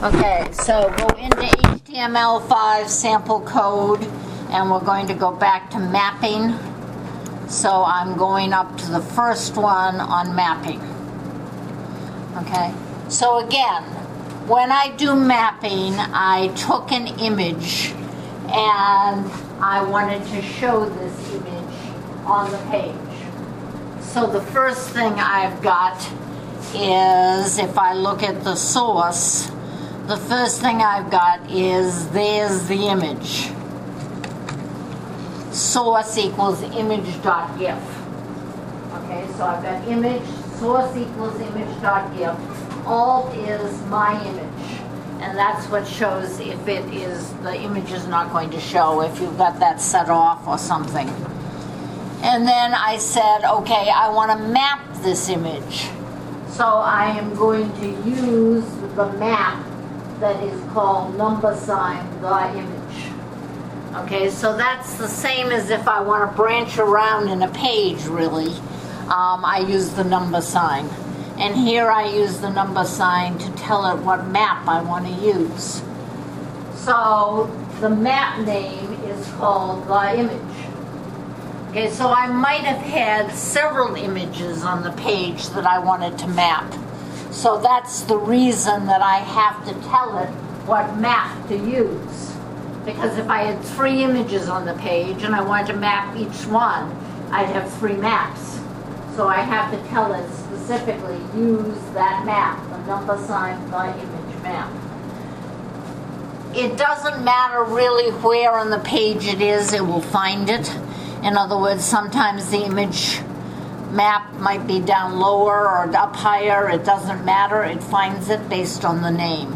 Okay, so go into HTML5 sample code, and we're going to go back to mapping. So I'm going up to the first one on mapping. Okay, so again, when I do mapping, I took an image and I wanted to show this image on the page. So the first thing I've got is, if I look at the source, the first thing I've got is, there's the image. Source equals image.gif. Okay, so I've got image, source equals image.gif. Alt is my image. And that's what shows if it is, the image is not going to show if you've got that set off or something. And then I said, okay, I want to map this image. So I am going to use the map that is called number sign the image. Okay, so that's the same as if I want to branch around in a page, really. I use the number sign. And here I use the number sign to tell it what map I want to use. So the map name is called the image. Okay, so I might have had several images on the page that I wanted to map. So that's the reason that I have to tell it what map to use. Because if I had 3 images on the page and I wanted to map each one, I'd have 3 maps. So I have to tell it specifically, use that map, the number sign the image map. It doesn't matter really where on the page it is, it will find it. In other words, sometimes the image map might be down lower or up higher. It doesn't matter. It finds it based on the name.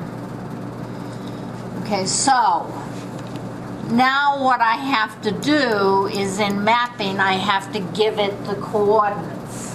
Okay, so now what I have to do is, in mapping, I have to give it the coordinates.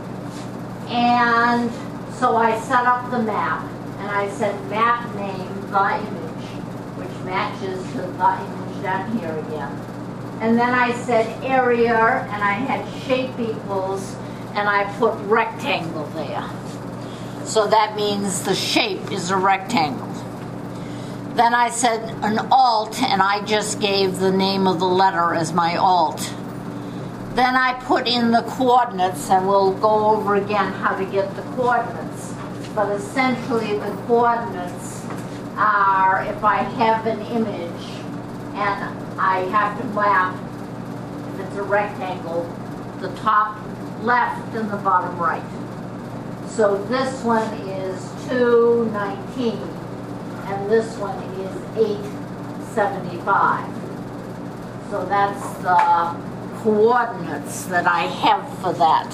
And so I set up the map, and I said map name the image, which matches to the image down here again. And then I said area, and I had shape equals, and I put rectangle there. So that means the shape is a rectangle. Then I said an alt, and I just gave the name of the letter as my alt. Then I put in the coordinates, and we'll go over again how to get the coordinates. But essentially the coordinates are, if I have an image, and I have to map, if it's a rectangle, the top left and the bottom right. So this one is 219, and this one is 875. So that's the coordinates that I have for that.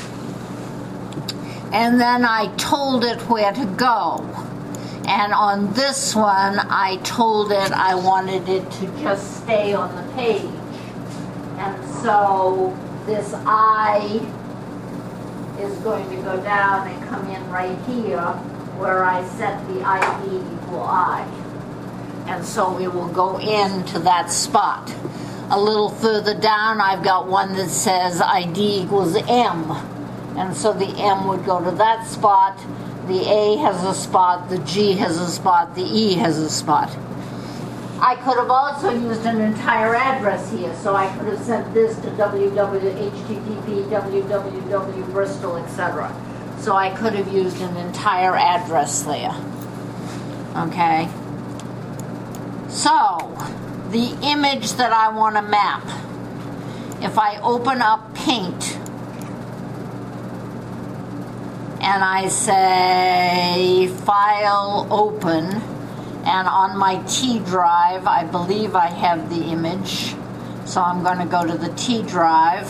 And then I told it where to go. And on this one, I told it I wanted it to just stay on the page. And so this I is going to go down and come in right here, where I set the ID equal I. And so it will go into that spot. A little further down, I've got one that says ID equals M. And so the M would go to that spot. The A has a spot, the G has a spot, the E has a spot. I could have also used an entire address here, so I could have sent this to http, www, Bristol, etc. So I could have used an entire address there. Okay. So, the image that I want to map, if I open up Paint, and I say File, Open, and on my T drive, I believe I have the image, so I'm going to go to the T drive,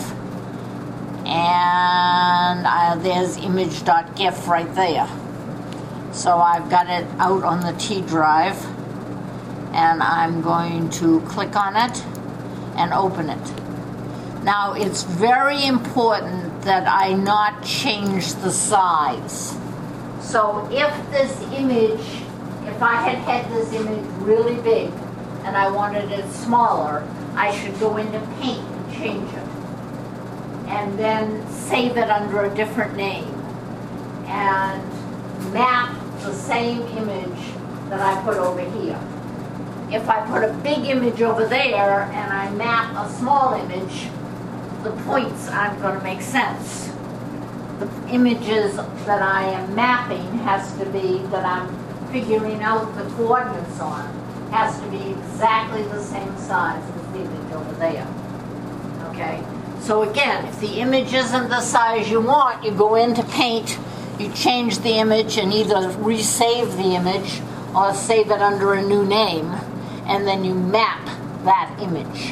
and there's image.gif right there. So I've got it out on the T drive, and I'm going to click on it and open it. Now, it's very important that I not change the size. So if this image, if I had this image really big and I wanted it smaller, I should go into Paint and change it. And then save it under a different name. And map the same image that I put over here. If I put a big image over there and I map a small image, the points aren't going to make sense. The images that I am mapping has to be, that I'm figuring out the coordinates on, has to be exactly the same size as the image over there. Okay? So again, if the image isn't the size you want, you go into Paint, you change the image and either resave the image or save it under a new name, and then you map that image.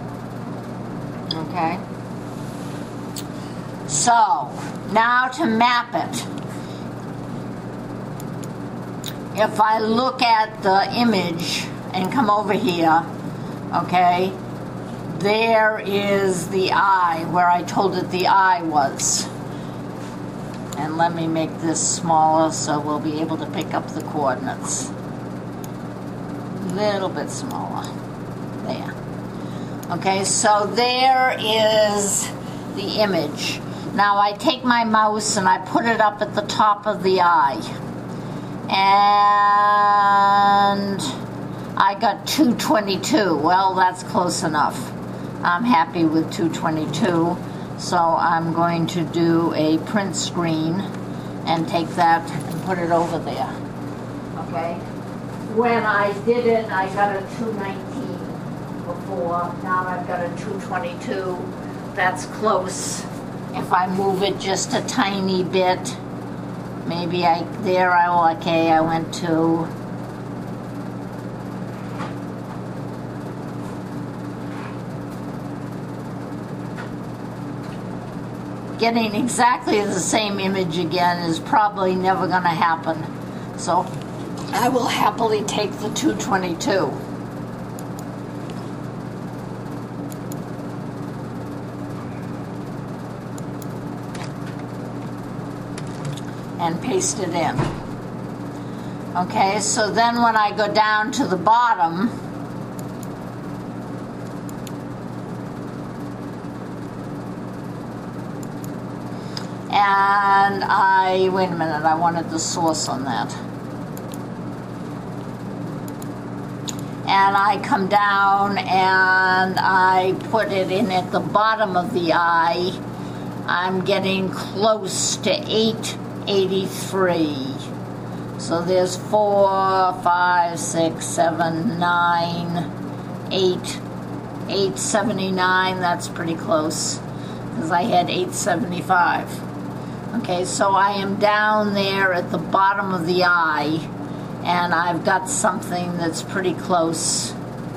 Okay? So, now to map it. If I look at the image and come over here, okay, there is the eye, where I told it the eye was. And let me make this smaller so we'll be able to pick up the coordinates. A little bit smaller. There. Okay, so there is the image. Now I take my mouse and I put it up at the top of the eye. And I got 222. Well, that's close enough. I'm happy with 222. So I'm going to do a print screen and take that and put it over there. Okay? When I did it, I got a 219 before. Now I've got a 222. That's close. If I move it just a tiny bit, maybe I went to getting exactly the same image again is probably never going to happen. So I will happily take the 222. And paste it in. Okay, so then when I go down to the bottom, and wait a minute, I wanted the source on that. And I come down and I put it in at the bottom of the eye. I'm getting close to 883. So there's 4, 5, 6, 7, 9, 8, 879. That's pretty close because I had 875. Okay, so I am down there at the bottom of the eye, and I've got something that's pretty close.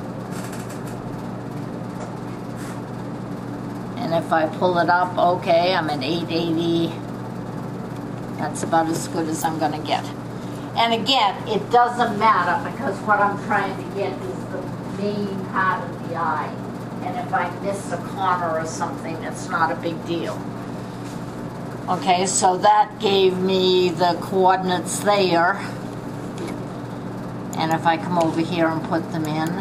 And if I pull it up, okay, I'm at 880. That's about as good as I'm going to get. And again, it doesn't matter because what I'm trying to get is the main part of the eye. And if I miss a corner or something, it's not a big deal. Okay, so that gave me the coordinates there. And if I come over here and put them in.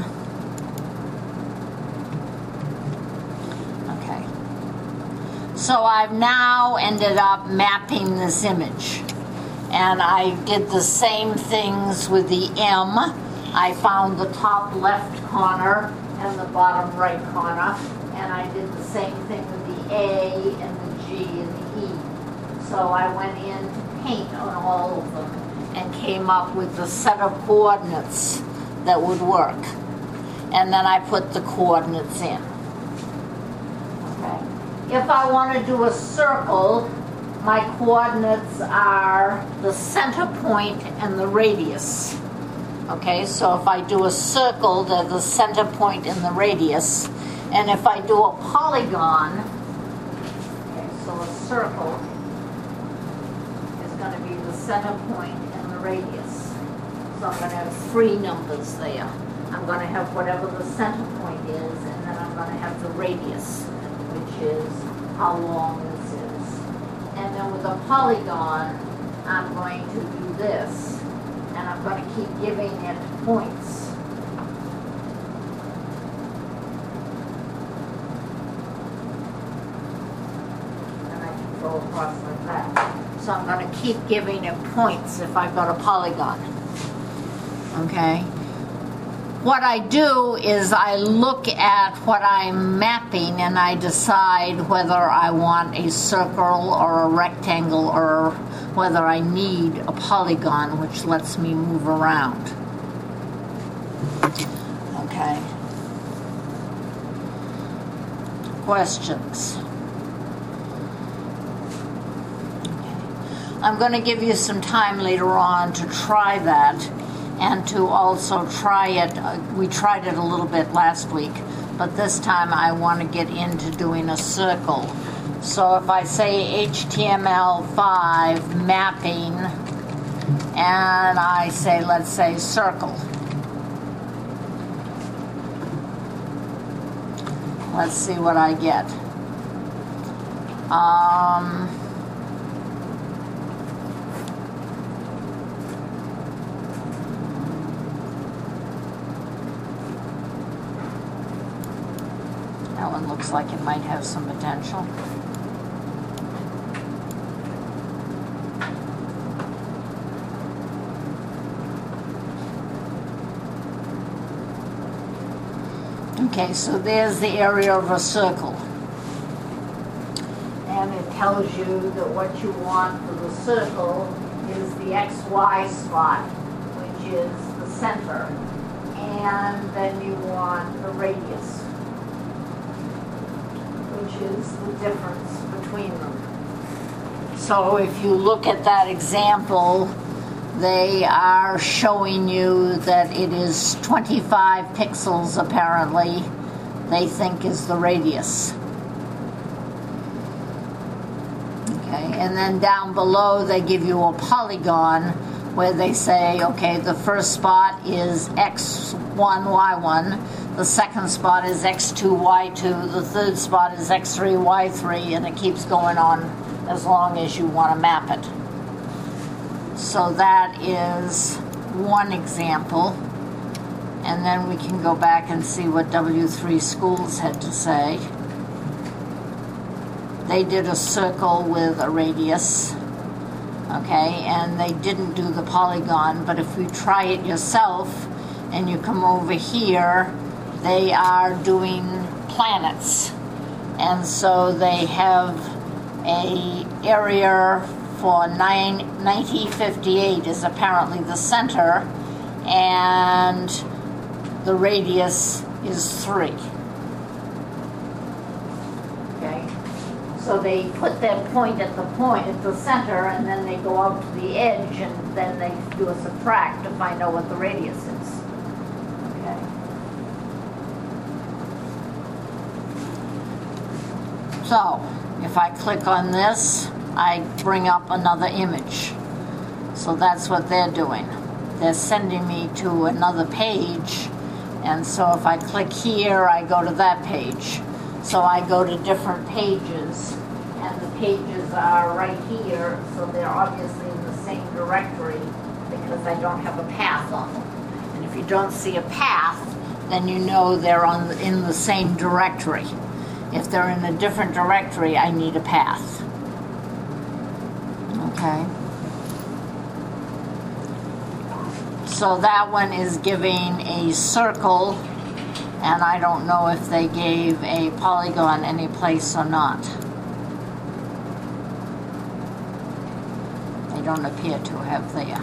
Okay. So I've now ended up mapping this image. And I did the same things with the M. I found the top left corner and the bottom right corner. And I did the same thing with the A and the G and the E. So I went in to paint on all of them and came up with the set of coordinates that would work. And then I put the coordinates in. Okay. If I want to do a circle, my coordinates are the center point and the radius. Okay, so if I do a circle, they're the center point and the radius. And if I do a polygon, okay, so a circle is going to be the center point and the radius. So I'm going to have 3 numbers there. I'm going to have whatever the center point is, and then I'm going to have the radius, which is how long this is. And then with a polygon, I'm going to do this, and I'm going to keep giving it points. And I can go across like that. So I'm going to keep giving it points if I've got a polygon. okay? What I do is I look at what I'm mapping and I decide whether I want a circle or a rectangle or whether I need a polygon, which lets me move around. Okay. Questions? I'm going to give you some time later on to try that and to also try it. We tried it a little bit last week, but this time I want to get into doing a circle. So if I say HTML5 mapping and I say, let's say circle. Let's see what I get. That one looks like it might have some potential. Okay, so there's the area of a circle. And it tells you that what you want for the circle is the XY spot, which is the center. And then you want the radius, which is the difference between them. So if you look at that example, they are showing you that it is 25 pixels apparently, they think is the radius. Okay, and then down below they give you a polygon where they say, okay, the first spot is x1, y1, the second spot is x2, y2, the third spot is x3, y3, and it keeps going on as long as you want to map it. So that is one example. And then we can go back and see what W3 Schools had to say. They did a circle with a radius, okay, and they didn't do the polygon, but if you try it yourself and you come over here, they are doing planets. And so they have a area for 9058 is apparently the center, and the radius is 3. Okay, so they put their point at the center, and then they go out to the edge, and then they do a subtract to find out what the radius is. Okay. So if I click on this, I bring up another image. So that's what they're doing. They're sending me to another page, and so if I click here, I go to that page. So I go to different pages, and the pages are right here, so they're obviously in the same directory because I don't have a path on them. And if you don't see a path, then you know they're in the same directory. If they're in a different directory, I need a path. Okay. So that one is giving a circle, and I don't know if they gave a polygon any place or not. They don't appear to have there.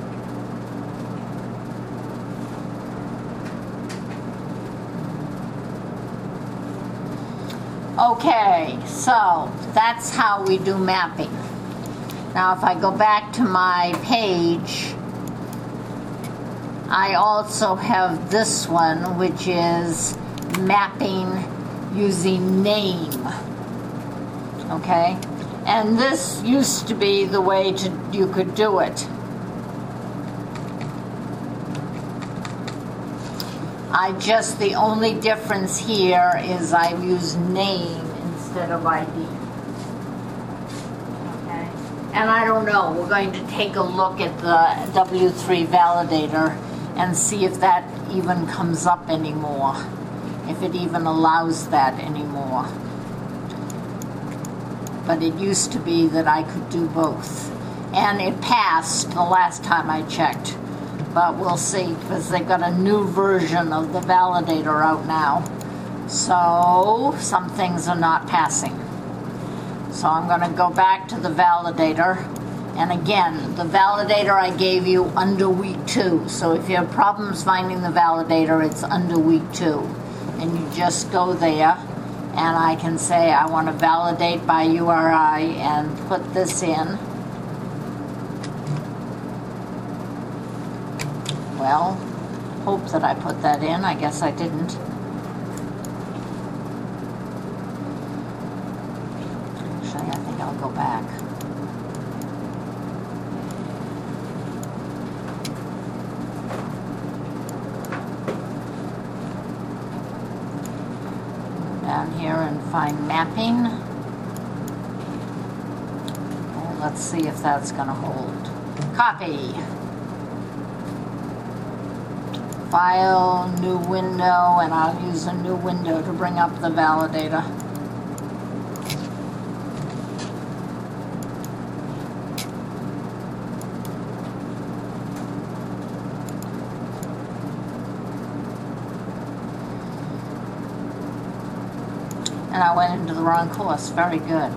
Okay, so that's how we do mapping. Now if I go back to my page, I also have this one, which is mapping using name. Okay? And this used to be the way you could do it. The only difference here is I use name instead of ID. Okay? And I don't know, we're going to take a look at the W3 validator and see if that even comes up anymore, if it even allows that anymore. But it used to be that I could do both. And it passed the last time I checked. but we'll see, because they've got a new version of the validator out now. So some things are not passing. So I'm going to go back to the validator. And again, the validator I gave you under week 2. So if you have problems finding the validator, it's under week 2. And you just go there, and I can say I want to validate by URI and put this in. Well, hope that I put that in. I guess I didn't. Actually, I think I'll go back. Down here and find mapping. And let's see if that's going to hold. Copy. File, new window, and I'll use a new window to bring up the validator. And I went into the wrong course. Very good.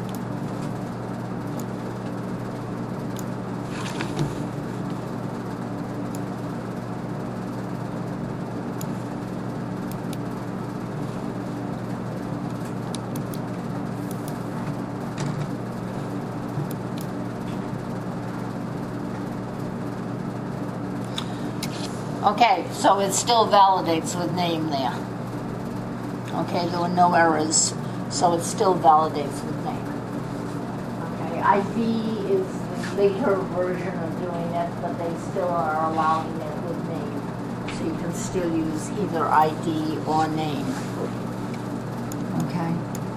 Okay, so it still validates with name there. Okay, there were no errors, so it still validates with name. Okay, ID is the later version of doing it, but they still are allowing it with name. So you can still use either ID or name. Okay.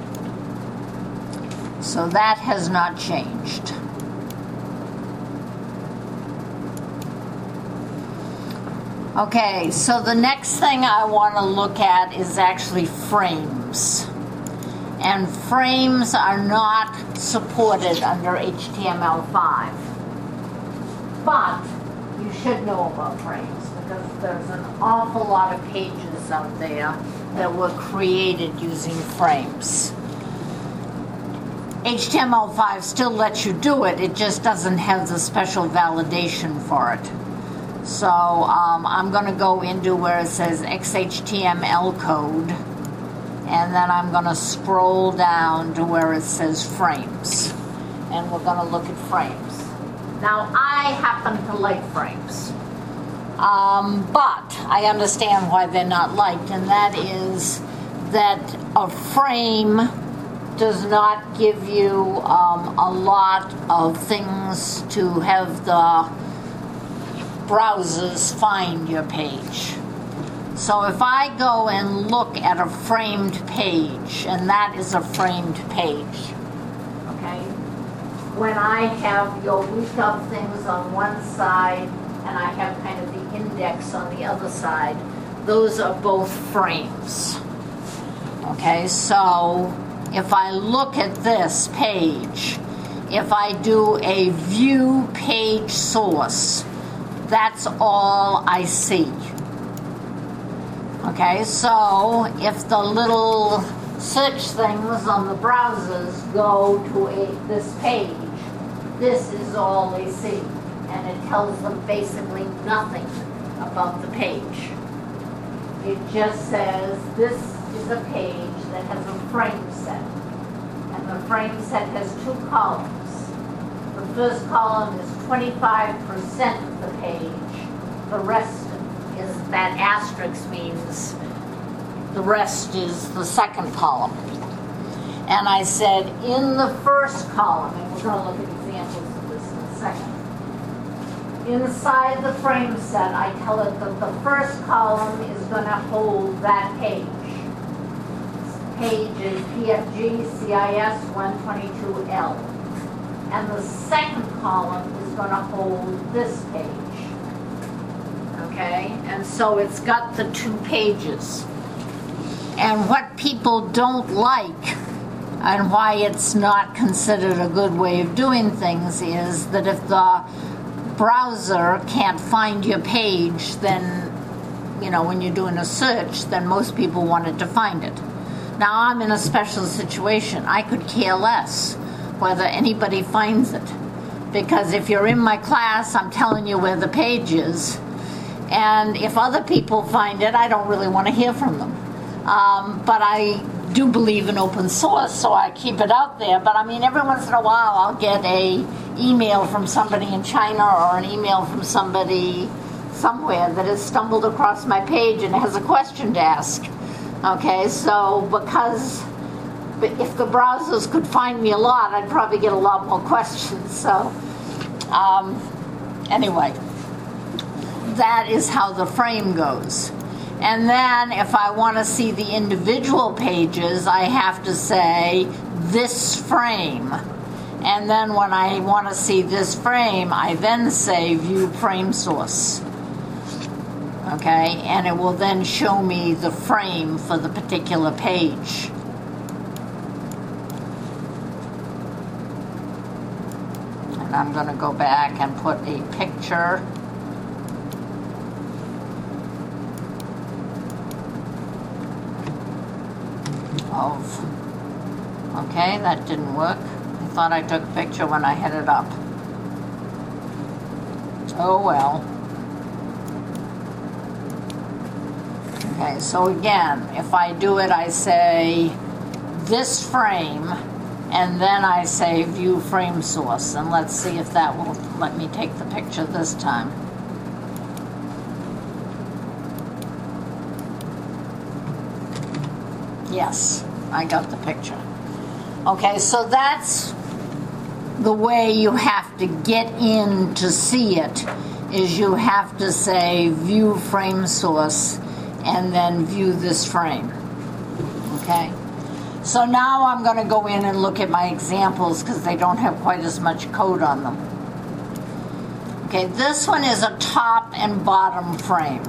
So that has not changed. Okay, so the next thing I want to look at is actually frames. And frames are not supported under HTML5. But you should know about frames because there's an awful lot of pages out there that were created using frames. HTML5 still lets you do it, it just doesn't have the special validation for it. So I'm going to go into where it says XHTML code, and then I'm going to scroll down to where it says frames, and we're going to look at frames. Now I happen to like frames, but I understand why they're not liked, and that is that a frame does not give you a lot of things to have the browsers find your page. So if I go and look at a framed page, and that is a framed page, okay? When I have your week of things on one side and I have kind of the index on the other side, those are both frames. Okay, so if I look at this page, if I do a view page source, that's all I see. Okay, so if the little search things on the browsers go to this page, this is all they see. And it tells them basically nothing about the page. It just says this is a page that has a frame set. And the frame set has 2 columns. The first column is 25% of the page. The rest is, that asterisk means the rest is the second column. And I said in the first column, and we're going to look at examples of this in a second. Inside the frame set, I tell it that the first column is going to hold that page. This page is PFG CIS 122L. And the second column is going to hold this page. Okay? And so it's got the 2 pages. And what people don't like, and why it's not considered a good way of doing things, is that if the browser can't find your page, then, you know, when you're doing a search, then most people wanted to find it. Now I'm in a special situation. I could care less whether anybody finds it, because if you're in my class, I'm telling you where the page is, and if other people find it, I don't really want to hear from them. But I do believe in open source, so I keep it out there. But I mean, every once in a while I'll get a email from somebody in China or an email from somebody somewhere that has stumbled across my page and has a question to ask. Okay, so because if the browsers could find me a lot, I'd probably get a lot more questions. So anyway, that is how the frame goes. And then if I want to see the individual pages, I have to say this frame. And then when I want to see this frame, I then say view frame source. Okay, and it will then show me the frame for the particular page. And I'm going to go back and put a picture of, okay, that didn't work. I thought I took a picture when I had it up. Oh well. Okay, so again, if I do it, I say this frame, and then I say view frame source, and let's see if that will let me take the picture this time. Yes, I got the picture. Okay, so that's the way you have to get in to see it, is you have to say view frame source and then view this frame. Okay, so now I'm going to go in and look at my examples because they don't have quite as much code on them. Okay, this one is a top and bottom frame.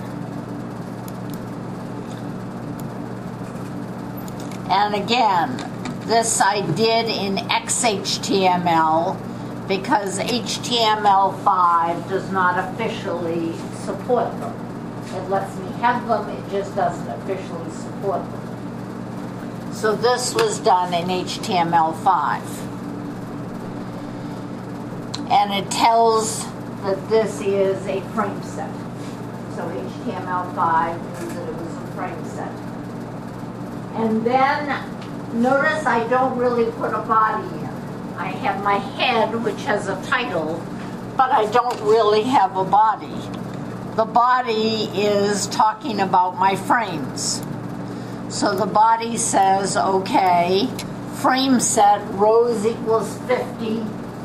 And again, this I did in XHTML because HTML5 does not officially support them. It lets me have them, it just doesn't officially support them. So this was done in HTML5. And it tells that this is a frame set. So HTML5 knew that it was a frame set. And then, notice I don't really put a body in. I have my head, which has a title, but I don't really have a body. The body is talking about my frames. So the body says, okay, frame set, rows equals 50.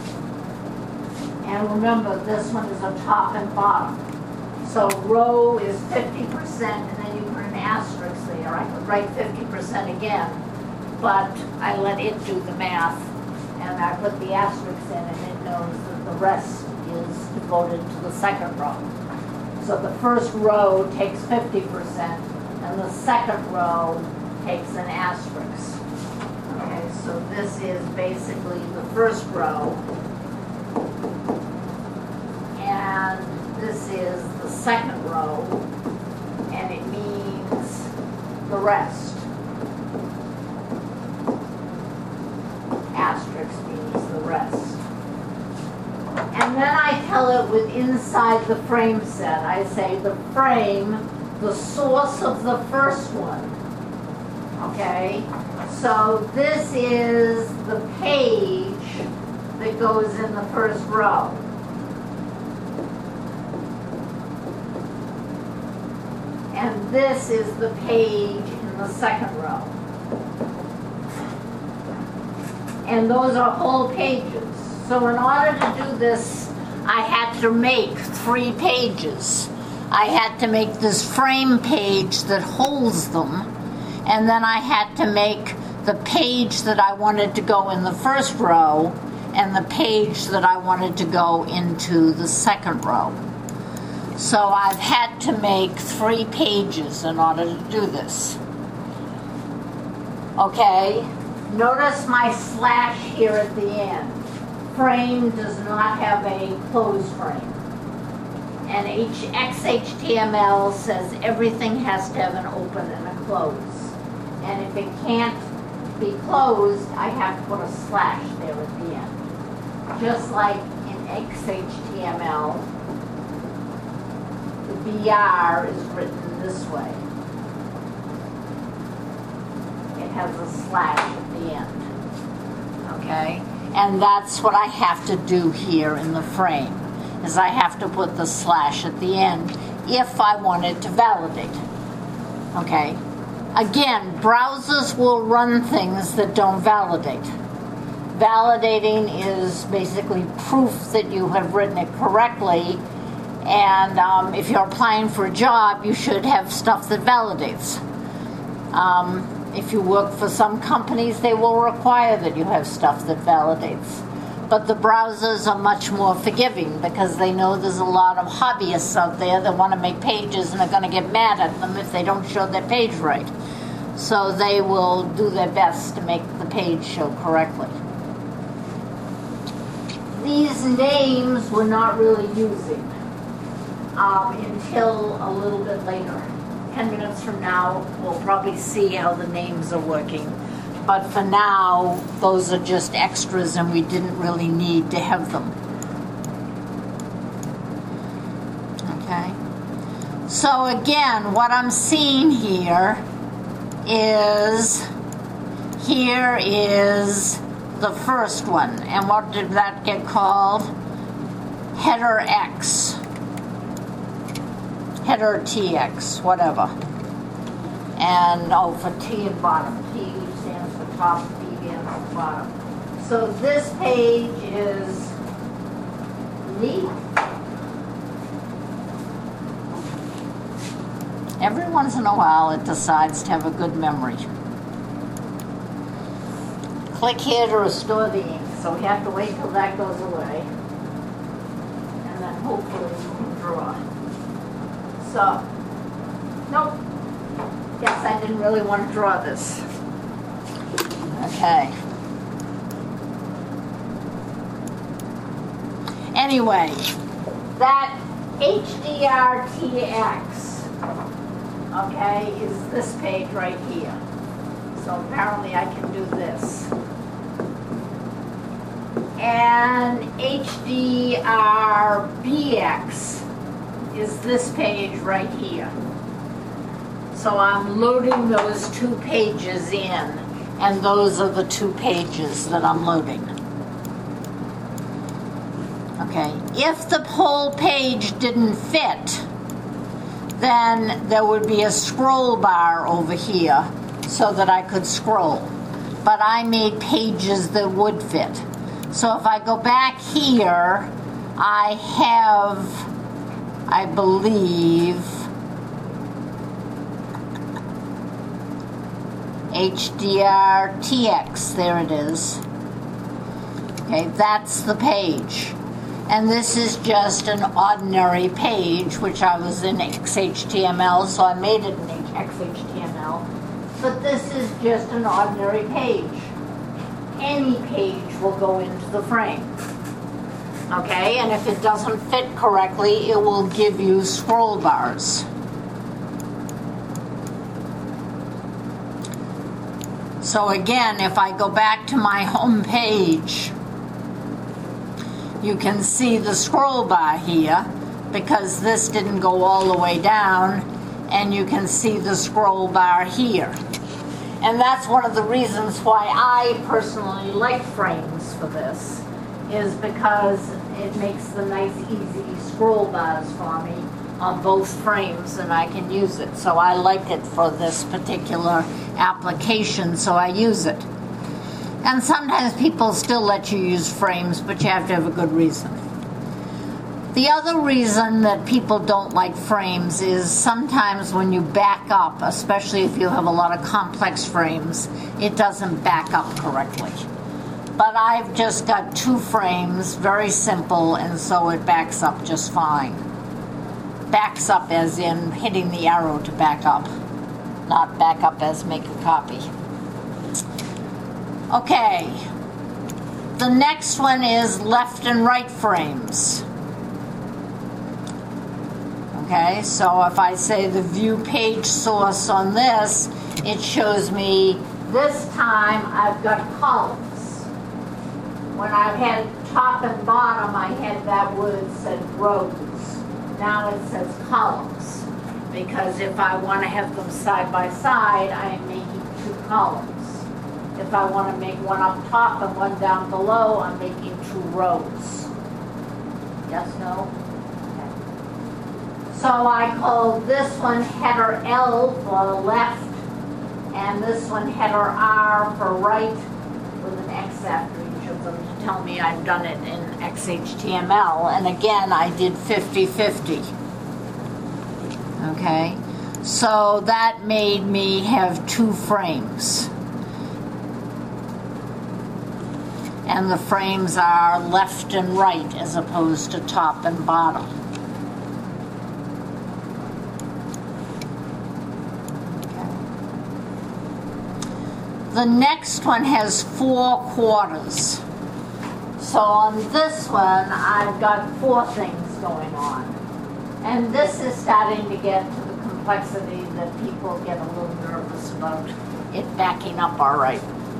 And remember, this one is a top and bottom. So row is 50%, and then you put an asterisk there. I could write 50% again, but I let it do the math, and I put the asterisk in, and it knows that the rest is devoted to the second row. So the first row takes 50%, and the second row takes an asterisk. Okay, so this is basically the first row, and this is the second row, and it means the rest. Asterisk means the rest. And then I tell it with inside the frame set. I say the frame, the source of the first one. Okay? So this is the page that goes in the first row. And this is the page in the second row. And those are whole pages. So in order to do this, I had to make 3 pages. I had to make this frame page that holds them, and then I had to make the page that I wanted to go in the first row and the page that I wanted to go into the second row. So I've had to make 3 pages in order to do this. Okay, notice my slash here at the end. Frame does not have a close frame. And XHTML says everything has to have an open and a close. And if it can't be closed, I have to put a slash there at the end. Just like in XHTML, the BR is written this way. It has a slash at the end. Okay? And that's what I have to do here in the frame, is I have to put the slash at the end if I wanted to validate. Okay? Again, browsers will run things that don't validate. Validating is basically proof that you have written it correctly, and if you're applying for a job, you should have stuff that validates. If you work for some companies, they will require that you have stuff that validates. But the browsers are much more forgiving because they know there's a lot of hobbyists out there that want to make pages and are going to get mad at them if they don't show their page right. So they will do their best to make the page show correctly. These names we're not really using until a little bit later. 10 minutes from now, we'll probably see how the names are working. But for now, those are just extras and we didn't really need to have them. Okay. So again, what I'm seeing here is the first one. And what did that get called? Header X. Header TX, whatever. And, for T and bottom. T stands for top, B stands for bottom. So this page is neat. Every once in a while it decides to have a good memory. Click here to restore the ink. So we have to wait till that goes away. And then hopefully we can draw. So, nope. Guess I didn't really want to draw this. Okay. Anyway, that HDRTX, okay, is this page right here. So apparently I can do this. And HDRBX is this page right here. So I'm loading those two pages in, and those are the two pages that I'm loading. Okay, if the whole page didn't fit, then there would be a scroll bar over here so that I could scroll. But I made pages that would fit. So if I go back here, I have, I believe, HDRTX, there it is. Okay, that's the page. And this is just an ordinary page, which I was in XHTML, so I made it in XHTML. But this is just an ordinary page. Any page will go into the frame. Okay, and if it doesn't fit correctly, it will give you scroll bars. So again, if I go back to my home page, you can see the scroll bar here because this didn't go all the way down, and you can see the scroll bar here. And that's one of the reasons why I personally like frames for this, is because it makes the nice easy scroll bars for me on both frames and I can use it. So I like it for this particular application, so I use it. And sometimes people still let you use frames, but you have to have a good reason. The other reason that people don't like frames is sometimes when you back up, especially if you have a lot of complex frames, it doesn't back up correctly. But I've just got two frames, very simple, and so it backs up just fine. Backs up as in hitting the arrow to back up, not back up as make a copy. Okay, the next one is left and right frames. Okay, so if I say the view page source on this, it shows me this time I've got columns. When I had top and bottom, I had that word said rows. Now it says columns, because if I want to have them side by side, I am making 2 columns. If I want to make one up top and one down below, I'm making 2 rows. Yes, no? Okay. So I call this one header L for left, and this one header R for right, with an X after each of them to tell me I've done it in XHTML. And again, I did 50-50. Okay, so that made me have 2 frames. And the frames are left and right as opposed to top and bottom. The next one has 4 quarters. So on this one, I've got 4 things going on. And this is starting to get to the complexity that people get a little nervous about it backing up all right.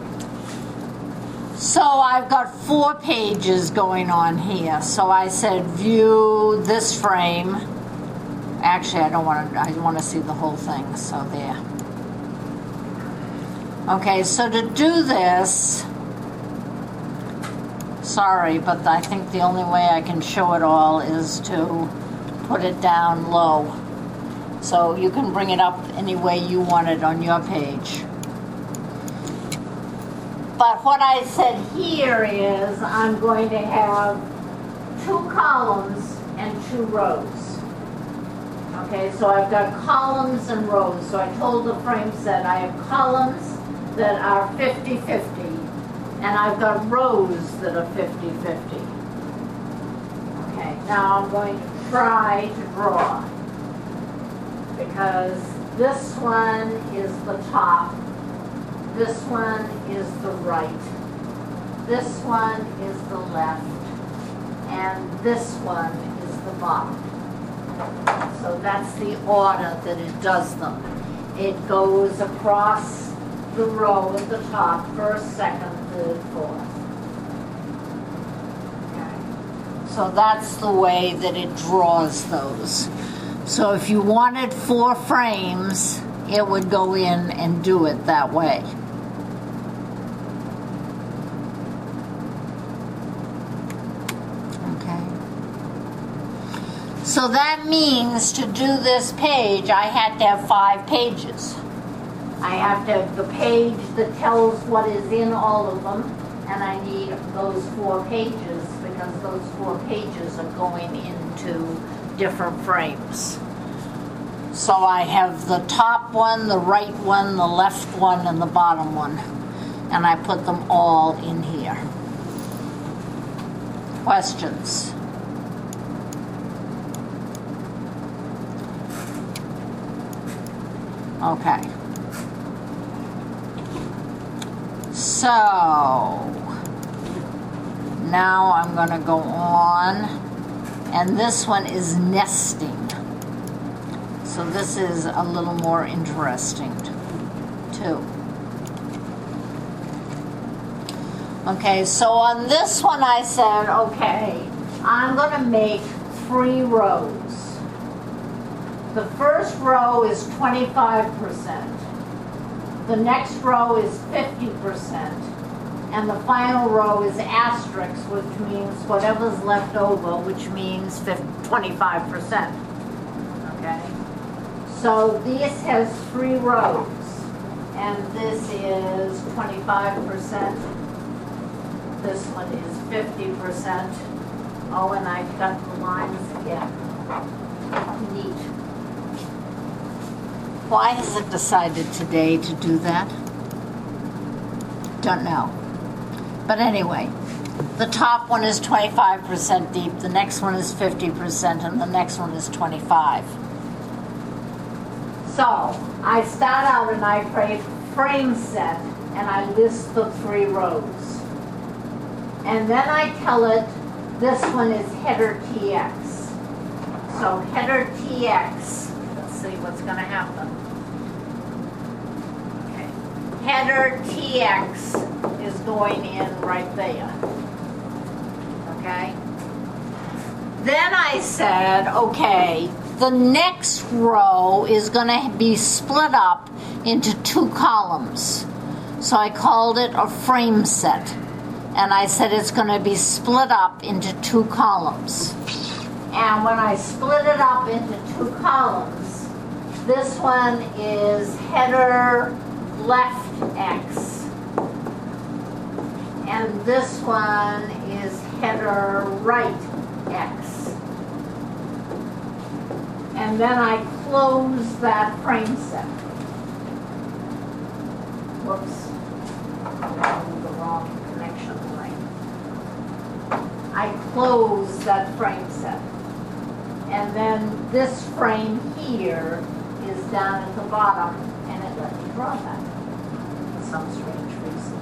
So I've got 4 pages going on here. So I said view this frame. Actually, I want to see the whole thing, so there. Okay, so to do this, sorry, but I think the only way I can show it all is to put it down low. So you can bring it up any way you want it on your page. But what I said here is I'm going to have 2 columns and 2 rows. Okay, so I've got columns and rows. So I told the frame set I have columns that are 50-50, and I've got rows that are 50-50. Okay, now I'm going to try to draw, because this one is the top, this one is the right, this one is the left, and this one is the bottom. So that's the order that it does them. It goes across the row at the top, first, second, third, fourth. Okay. So that's the way that it draws those. So if you wanted 4 frames, it would go in and do it that way. Okay. So that means to do this page, I had to have 5 pages. I have to have the page that tells what is in all of them, and I need those 4 pages because those 4 pages are going into different frames. So I have the top one, the right one, the left one, and the bottom one, and I put them all in here. Questions? Okay. So now I'm going to go on, and this one is nesting. So this is a little more interesting too. Okay, so on this one I said, okay, I'm going to make 3 rows. The first row is 25%. The next row is 50%, and the final row is asterisk, which means whatever's left over, which means 25%. Okay? So this has 3 rows, and this is 25%. This one is 50%. Oh, and I've got the lines again. Neat. Why has it decided today to do that? Don't know. But anyway, the top one is 25% deep, the next one is 50%, and the next one is 25%. So I start out and I create frame set, and I list the 3 rows. And then I tell it this one is header TX. So header TX, let's see what's going to happen. Okay. Header TX is going in right there. Okay. Then I said, okay, the next row is going to be split up into 2 columns. So I called it a frame set. And I said it's going to be split up into 2 columns. And when I split it up into 2 columns, this one is header left X. And this one is header right X. And then I close that frame set. Whoops. The wrong connection line. I close that frame set. And then this frame here is down at the bottom, and it let me draw that for some strange reason.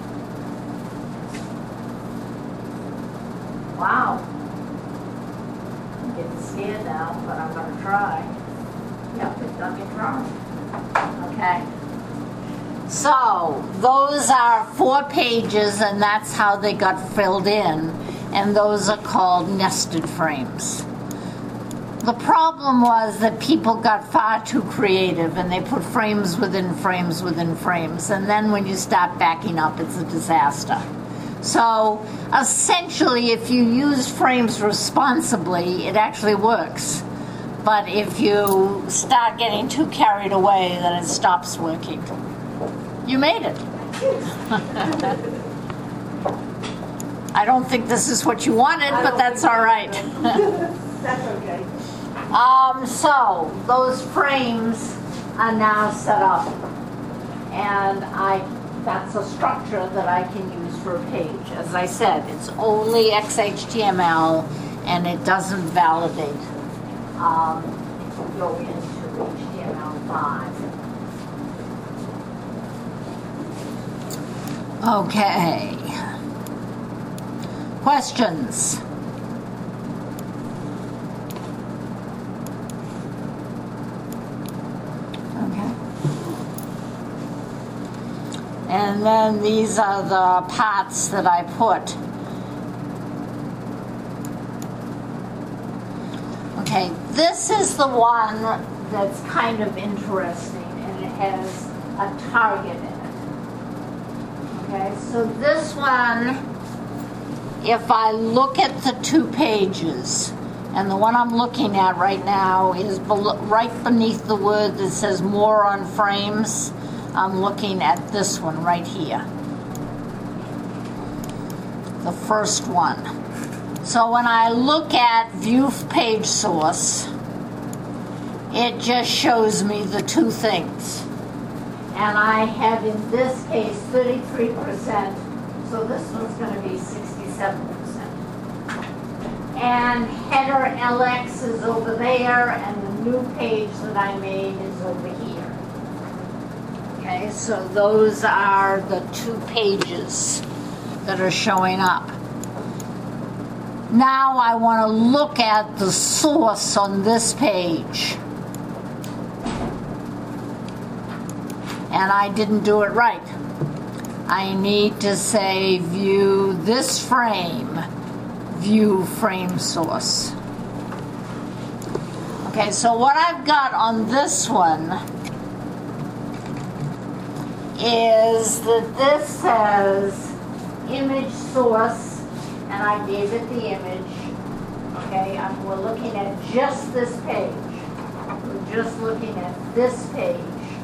Wow. I'm getting scared now, but I'm going to try. Yep, it let me draw. Okay. So, those are 4 pages, and that's how they got filled in. And those are called nested frames. The problem was that people got far too creative, and they put frames within frames within frames. And then when you start backing up, it's a disaster. So, essentially, if you use frames responsibly, it actually works. But if you start getting too carried away, then it stops working. You made it. I don't think this is what you wanted, but that's all right. That's okay. So those frames are now set up, and that's a structure that I can use for a page. As I said, it's only XHTML, and it doesn't validate if you go into HTML5. Okay. Questions? Okay. And then these are the parts that I put. Okay, this is the one that's kind of interesting, and it has a target in it. Okay, so this one, if I look at the 2 pages, and the one I'm looking at right now is right beneath the word that says more on frames, I'm looking at this one right here. The first one. So when I look at view page source, it just shows me the 2 things. And I have, in this case, 33%, so this one's going to be 67%. And header LX is over there, and the new page that I made is over here. Okay, so those are the 2 pages that are showing up. Now I want to look at the source on this page. And I didn't do it right. I need to say view this frame, view frame source. Okay, so what I've got on this one is that this says image source, and I gave it the image. Okay, we're looking at just this page. We're just looking at this page.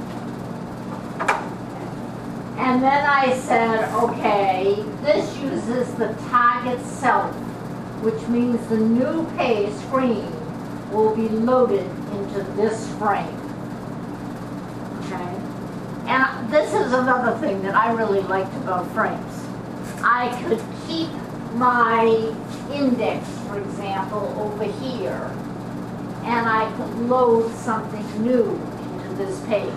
And then I said, okay, this uses the target self, which means the new page screen will be loaded into this frame. Okay? And this is another thing that I really liked about frames. I could keep my index, for example, over here, and I could load something new into this page.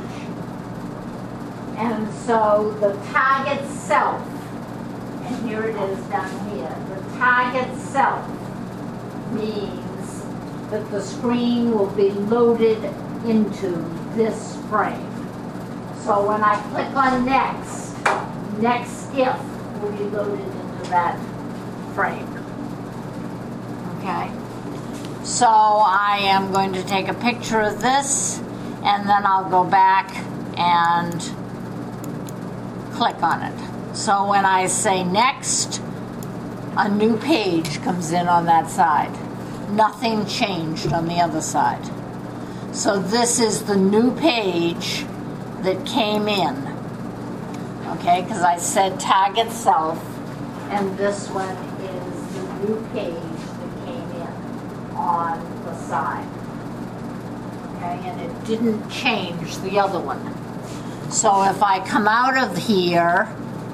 And so the target self, and here it is down here, the target self means that the screen will be loaded into this frame. So when I click on next, next GIF will be loaded into that frame. Okay? So I am going to take a picture of this, and then I'll go back and click on it. So when I say next, a new page comes in on that side. Nothing changed on the other side. So this is the new page that came in. Okay, because I said target self, and this one is the new page that came in on the side. Okay, and it didn't change the other one. So if I come out of here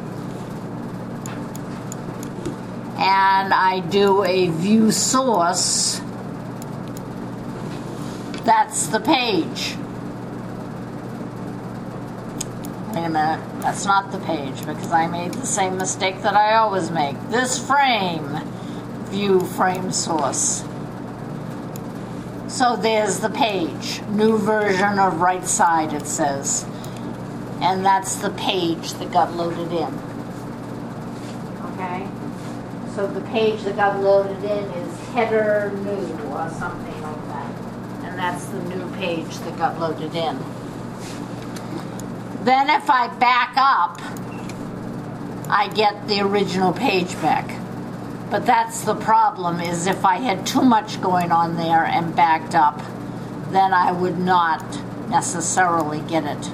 and I do a view source, that's the page. Wait a minute, that's not the page because I made the same mistake that I always make. This frame, view frame source. So there's the page, new version of right side it says. And that's the page that got loaded in. Okay? So the page that got loaded in is header new or something like that. And that's the new page that got loaded in. Then if I back up, I get the original page back. But that's the problem, is if I had too much going on there and backed up, then I would not necessarily get it.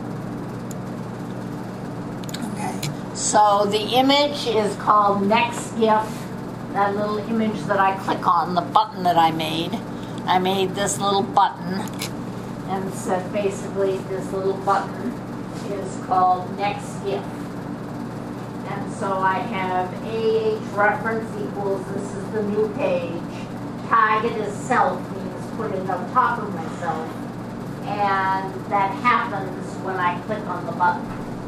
So the image is called Next GIF. That little image that I click on, the button that I made this little button and said basically this little button is called Next GIF. And so I have AH reference equals, this is the new page. Target is self, means put it on top of myself. And that happens when I click on the button.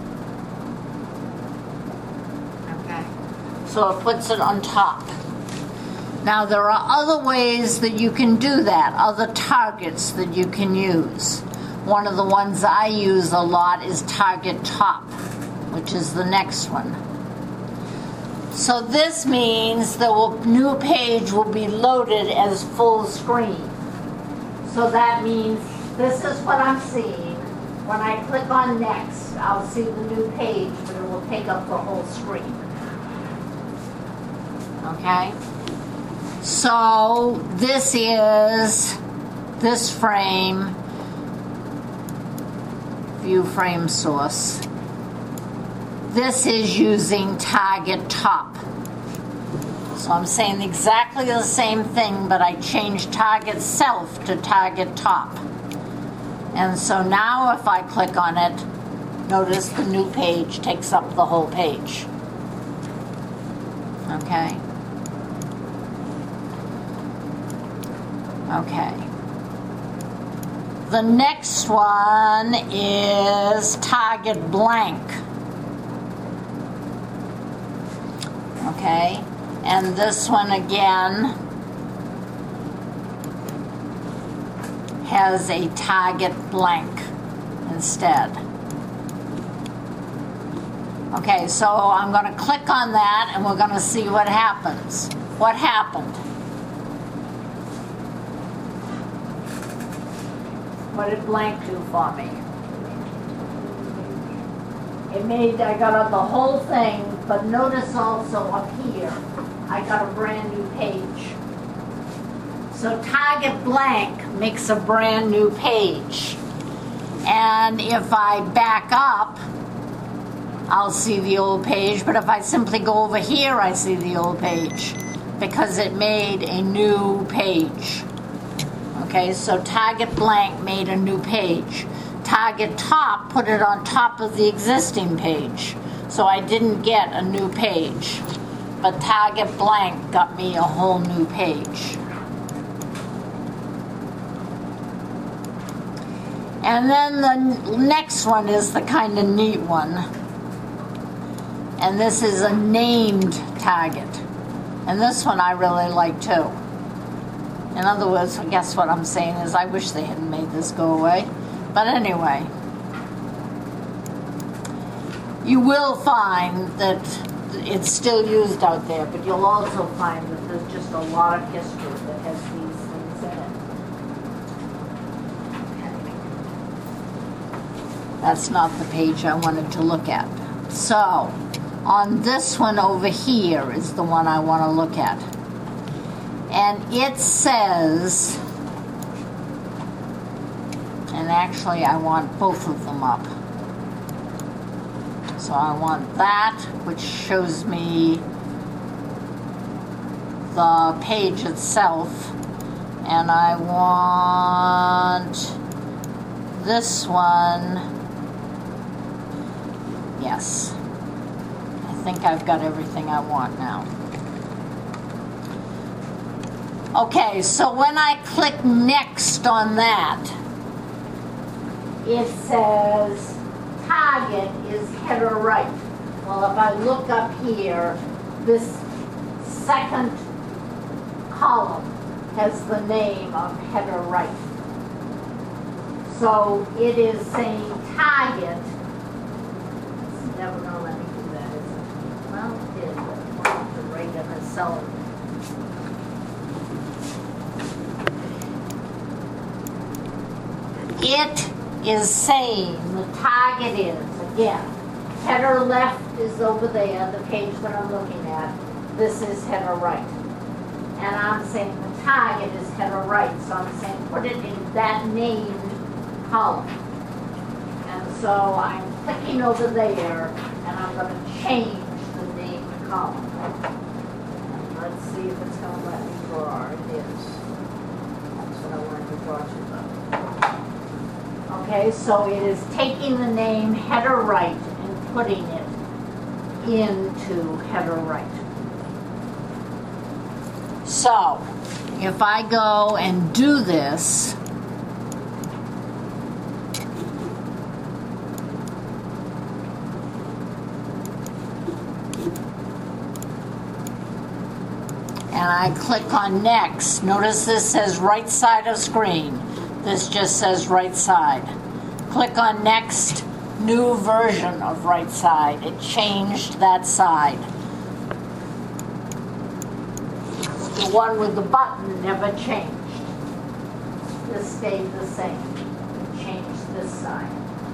So it puts it on top. Now there are other ways that you can do that, other targets that you can use. One of the ones I use a lot is target top, which is the next one. So this means the new page will be loaded as full screen. So that means this is what I'm seeing. When I click on next, I'll see the new page, but it will take up the whole screen. Okay, so this is this frame, view frame source. This is using target top. So I'm saying exactly the same thing, but I changed target self to target top. And so now if I click on it, notice the new page takes up the whole page. Okay. Okay. The next one is target blank. Okay. And this one again has a target blank instead. Okay, so I'm going to click on that and we're going to see what happens. What happened? What did blank do for me? I got the whole thing, but notice also up here, I got a brand new page. So target blank makes a brand new page. And if I back up, I'll see the old page, but if I simply go over here, I see the old page because it made a new page. Okay, so target blank made a new page. Target top put it on top of the existing page. So I didn't get a new page, but target blank got me a whole new page. And then the next one is the kind of neat one. And this is a named target. And this one I really like too. In other words, I guess what I'm saying is I wish they hadn't made this go away. But anyway, you will find that it's still used out there, but you'll also find that there's just a lot of history that has these things in it. Okay. That's not the page I wanted to look at. So, on this one over here is the one I want to look at. And it says, and actually I want both of them up. So I want that, which shows me the page itself, and I want this one. Yes, I think I've got everything I want now. Okay, so when I click next on that, it says target is header right. Well, if I look up here, this second column has the name of header right. So it is saying target. It's never going to let me do that, is it? Well, it did, but I'll have to write it myself. It is saying the target is, again, header left is over there, the page that I'm looking at. This is header right. And I'm saying the target is header right. So I'm saying put it in that named column. And so I'm clicking over there, and I'm going to change the named column. And let's see if it's going to let me draw. It is. That's what I wanted to draw to them. Okay, so it is taking the name header right and putting it into header right. So, if I go and do this, and I click on next, notice this says right side of screen. This just says right side. Click on next, new version of right side. It changed that side. The one with the button never changed. This stayed the same. It changed this side.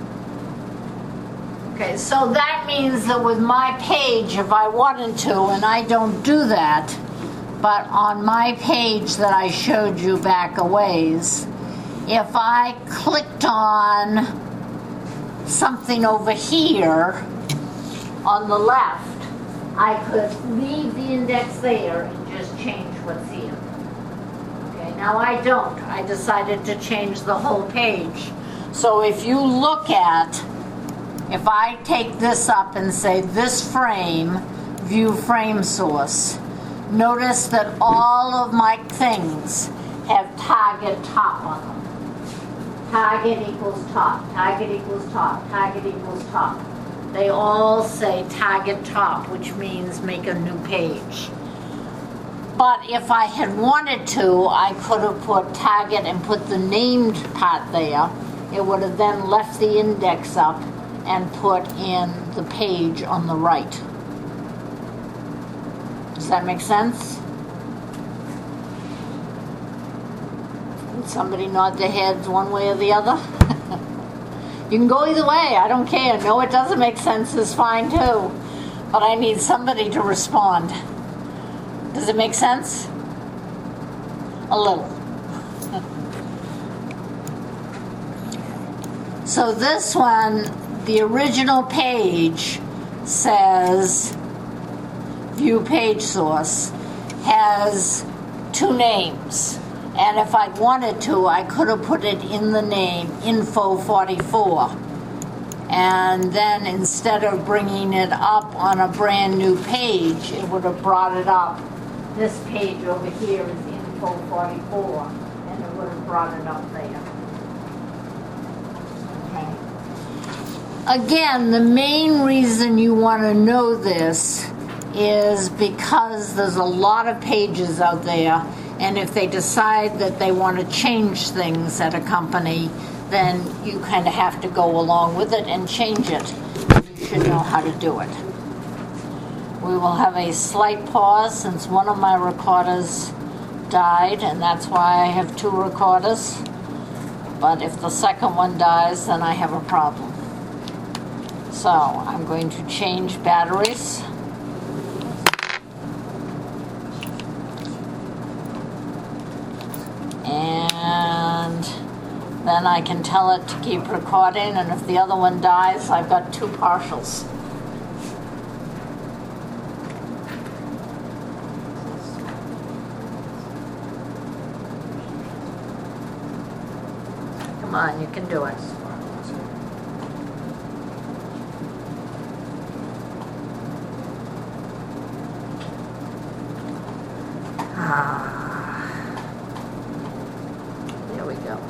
Okay, so that means that with my page, if I wanted to, and I don't do that, but on my page that I showed you back a ways, if I clicked on something over here on the left, I could leave the index there and just change what's here. Okay, now I don't. I decided to change the whole page. So if you look at, if I take this up and say this frame, view frame source, notice that all of my things have target top on them. Target equals top, target equals top, target equals top. They all say target top, which means make a new page. But if I had wanted to, I could have put target and put the named part there. It would have then left the index up and put in the page on the right. Does that make sense? Somebody nod their heads one way or the other. You can go either way, I don't care. No, it doesn't make sense is fine too. But I need somebody to respond. Does it make sense? A little. So this one, the original page says view page source, has two names. And if I'd wanted to, I could have put it in the name, Info 44. And then instead of bringing it up on a brand new page, it would have brought it up. This page over here is Info 44, and it would have brought it up there. Okay. Again, the main reason you want to know this is because there's a lot of pages out there, And if they decide that they want to change things at a company, then you kind of have to go along with it and change it. You should know how to do it. We will have a slight pause since one of my recorders died, and that's why I have 2 recorders. But if the second one dies, then I have a problem. So I'm going to change batteries. And then I can tell it to keep recording, and if the other one dies, I've got 2 partials. Come on, you can do it. There we go.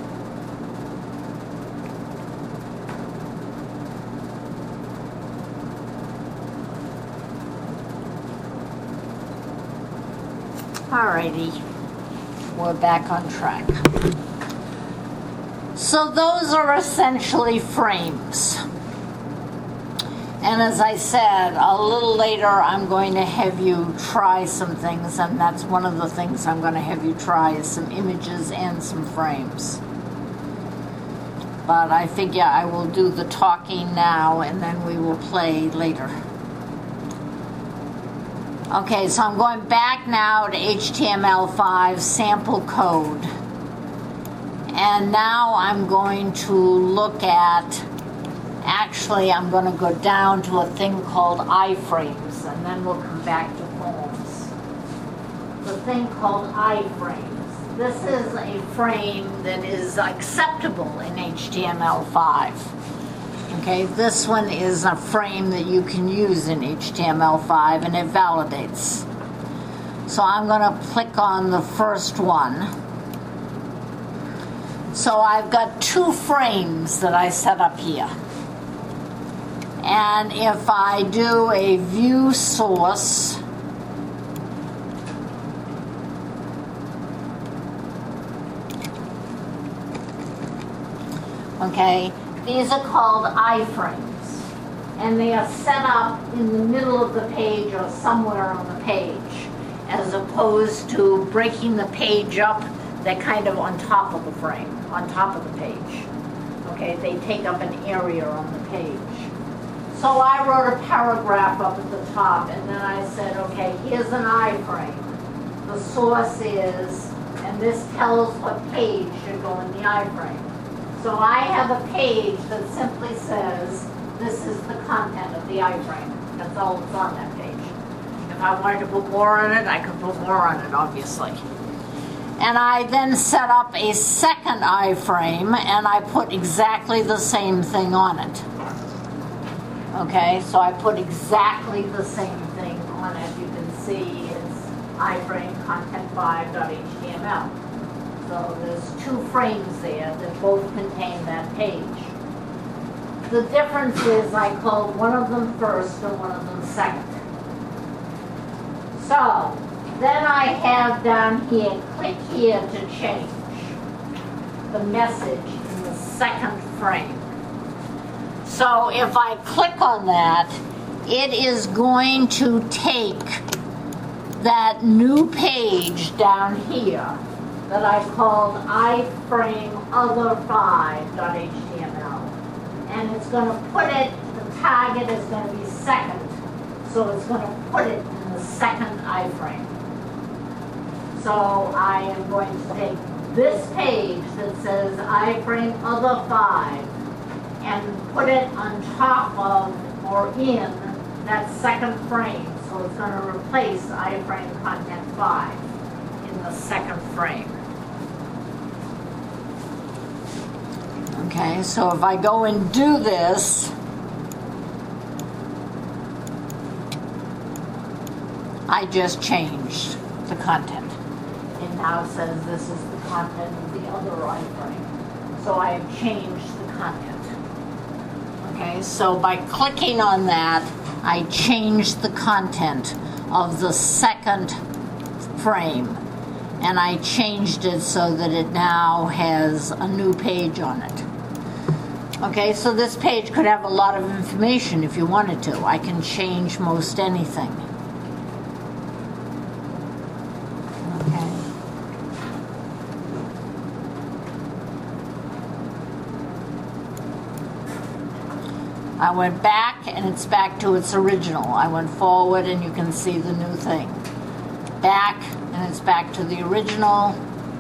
Alrighty, we're back on track. So those are essentially frames. And as I said, a little later I'm going to have you try some things, and that's one of the things I'm going to have you try is some images and some frames. But I figure I will do the talking now and then we will play later. Okay, so I'm going back now to HTML5 sample code. And now I'm going to look at, actually I'm going to go down to a thing called iframes, and then we'll come back to forms. The thing called iframes. This is a frame that is acceptable in HTML5. Okay, this one is a frame that you can use in HTML5 and it validates. So I'm going to click on the first one. So I've got 2 frames that I set up here. And if I do a view source, okay, these are called iframes, and they are set up in the middle of the page or somewhere on the page, as opposed to breaking the page up. They're kind of on top of the frame, on top of the page. Okay, they take up an area on the page. So I wrote a paragraph up at the top, and then I said, okay, here's an iframe. The source is, and this tells what page should go in the iframe. So I have a page that simply says, this is the content of the iframe. That's all that's on that page. If I wanted to put more on it, I could put more on it, obviously. And I then set up a second iframe, and I put exactly the same thing on it. Okay, so I put exactly the same thing on it. You can see it's iframe content5.html. So there's 2 frames there that both contain that page. The difference is I called one of them first and one of them second. So then I have down here, click here to change the message in the second frame. So if I click on that, it is going to take that new page down here that I called iframe other5.html. And it's going to put it, the target is going to be second. So it's going to put it in the second iframe. So I am going to take this page that says iframe other5 and put it on top of or in that second frame. So it's going to replace iframe content5 in the second frame. Okay, so if I go and do this, I just changed the content. It now says this is the content of the other iframe. So I have changed the content. Okay, so by clicking on that, I changed the content of the second frame. and I changed it so that it now has a new page on it. Okay, so this page could have a lot of information if you wanted to. I can change most anything. Okay. I went back and it's back to its original. I went forward and you can see the new thing. Back and it's back to the original.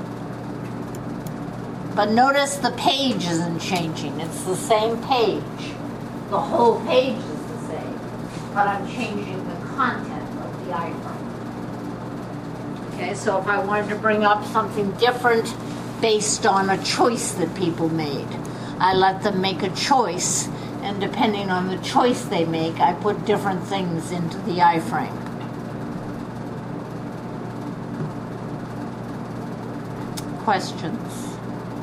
But notice the page isn't changing. It's the same page. The whole page is the same. But I'm changing the content of the iframe. Okay, so if I wanted to bring up something different based on a choice that people made, I let them make a choice, and depending on the choice they make, I put different things into the iframe. Questions?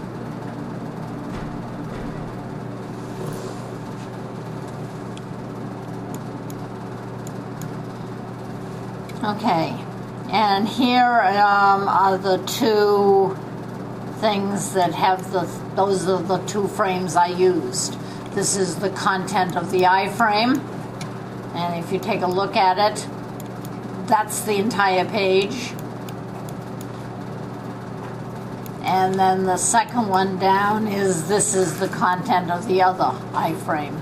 Okay, and here are the two things that have those are the two frames I used. This is the content of the iframe, and if you take a look at it, that's the entire page. And then the second one down this is the content of the other iframe.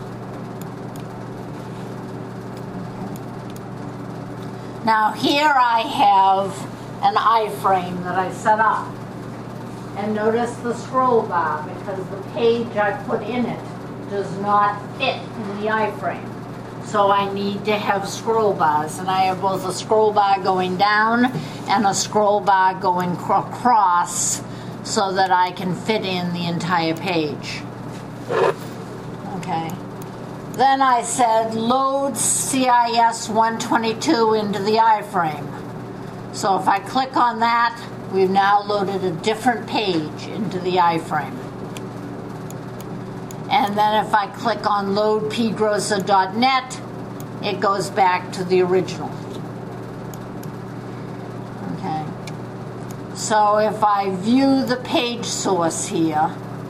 Now here I have an iframe that I set up. And notice the scroll bar, because the page I put in it does not fit in the iframe. So I need to have scroll bars, and I have both a scroll bar going down and a scroll bar going across so that I can fit in the entire page. Okay. Then I said load CIS 122 into the iframe. So if I click on that, we've now loaded a different page into the iframe. And then if I click on load pgrossa.net, it goes back to the original. Okay. So if I view the page source here,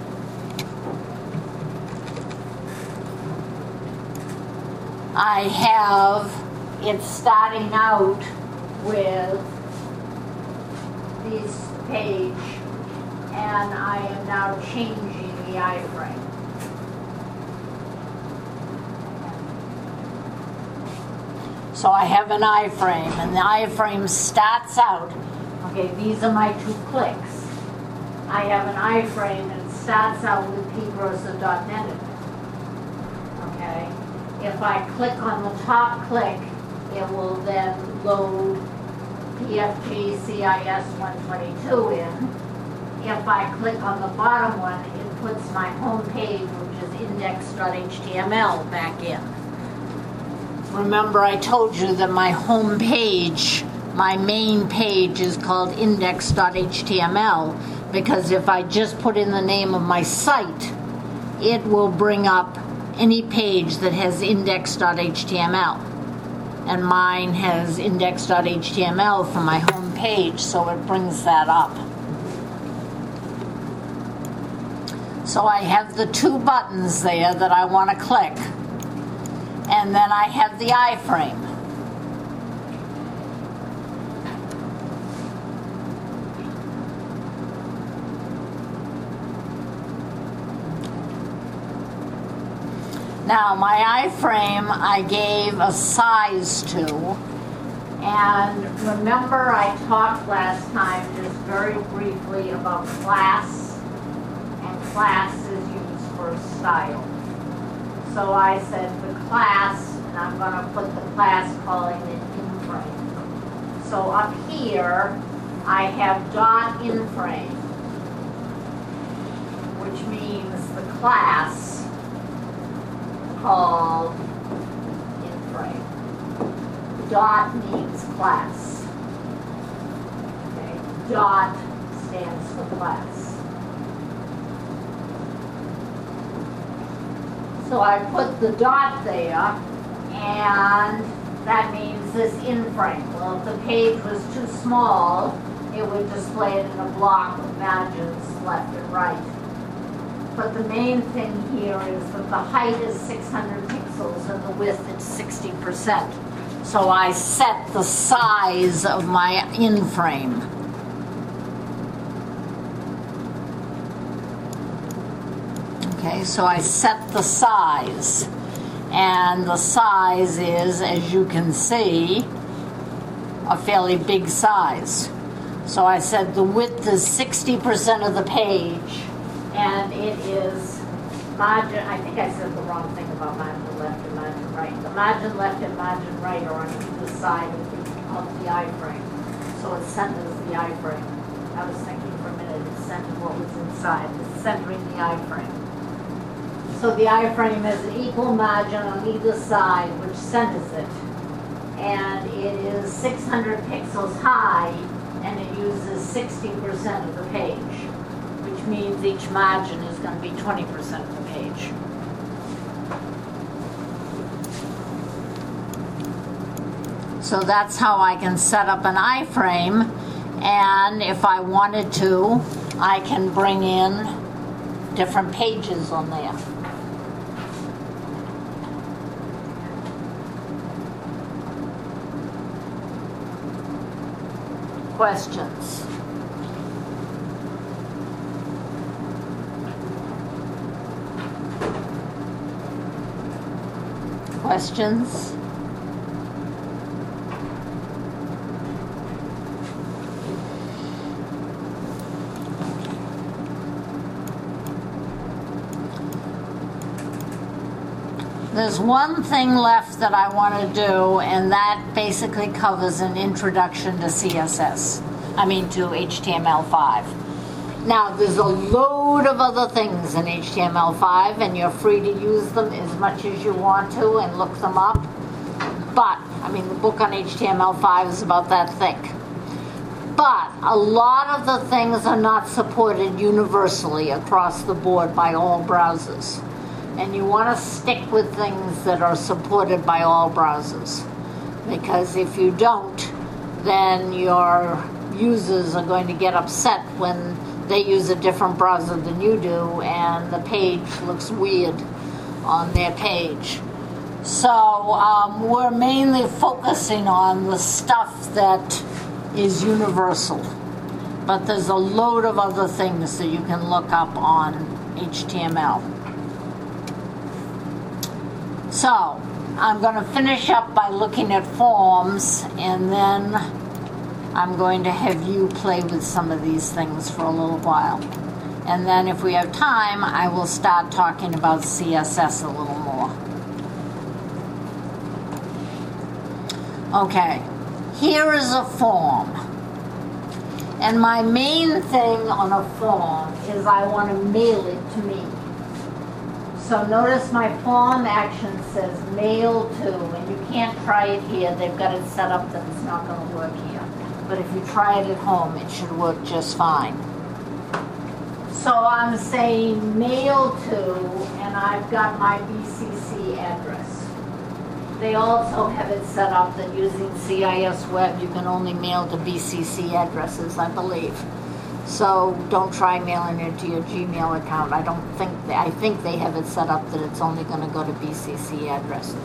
I have it starting out with this page, and I am now changing the iframe. So I have an iframe, and the iframe starts out, okay, these are my two clicks. I have an iframe and it starts out with pgrossa.net. Okay. If I click on the top click, it will then load PFG CIS 122 in. If I click on the bottom one, it puts my home page, which is index.html, back in. Remember, I told you that my home page, my main page, is called index.html, because if I just put in the name of my site, it will bring up any page that has index.html. And mine has index.html for my home page, so it brings that up. So I have the two buttons there that I want to click. And then I have the iframe. Now my iframe I gave a size to, and remember I talked last time just very briefly about class, and class is used for style. So I said the class, and I'm going to put the class calling it inFrame. So up here I have dot inFrame, which means the class called inFrame. Dot means class. Okay. Dot stands for class. So I put the dot there, and that means this inFrame. Well, if the page was too small, it would display it in a block of margins left and right. But the main thing here is that the height is 600 pixels and the width is 60%. So I set the size of my in-frame. Okay, so I set the size. And the size is, as you can see, a fairly big size. So I said the width is 60% of the page, and it is margin, I think I said the wrong thing about margin left and margin right. The margin left and margin right are on either side of the iframe. So it centers the iframe. I was thinking for a minute it centered what was inside. It's centering the iframe. So the iframe has an equal margin on either side, which centers it. And it is 600 pixels high, and it uses 60% of the page, which means each margin is going to be 20% of the page. So that's how I can set up an iframe, and if I wanted to, I can bring in different pages on there. Questions? Questions? There's one thing left that I want to do, and that basically covers an introduction to CSS. I mean to HTML5. Now, there's a load of other things in HTML5, and you're free to use them as much as you want to and look them up. But, I mean, the book on HTML5 is about that thick. But a lot of the things are not supported universally across the board by all browsers. And you want to stick with things that are supported by all browsers. Because if you don't, then your users are going to get upset when they use a different browser than you do and the page looks weird on their page. So we're mainly focusing on the stuff that is universal. But there's a load of other things that you can look up on HTML. So, I'm going to finish up by looking at forms, and then I'm going to have you play with some of these things for a little while. And then if we have time, I will start talking about CSS a little more. Okay, here is a form. And my main thing on a form is I want to mail it to me. So notice my form action says mail to, and you can't try it here. They've got it set up that it's not going to work here. But if you try it at home, it should work just fine. So I'm saying mail to, and I've got my BCC address. They also have it set up that using CIS Web, you can only mail to BCC addresses, I believe. So don't try mailing it to your Gmail account. I think they have it set up that it's only going to go to BCC addresses.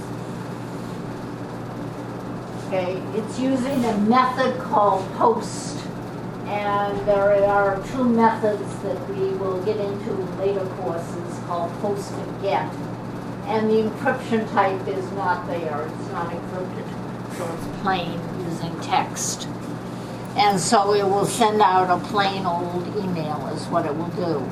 Okay, it's using a method called post, and there are two methods that we will get into in later courses called post and get. And the encryption type is not there. It's not encrypted, so it's plain using text. And so it will send out a plain old email is what it will do.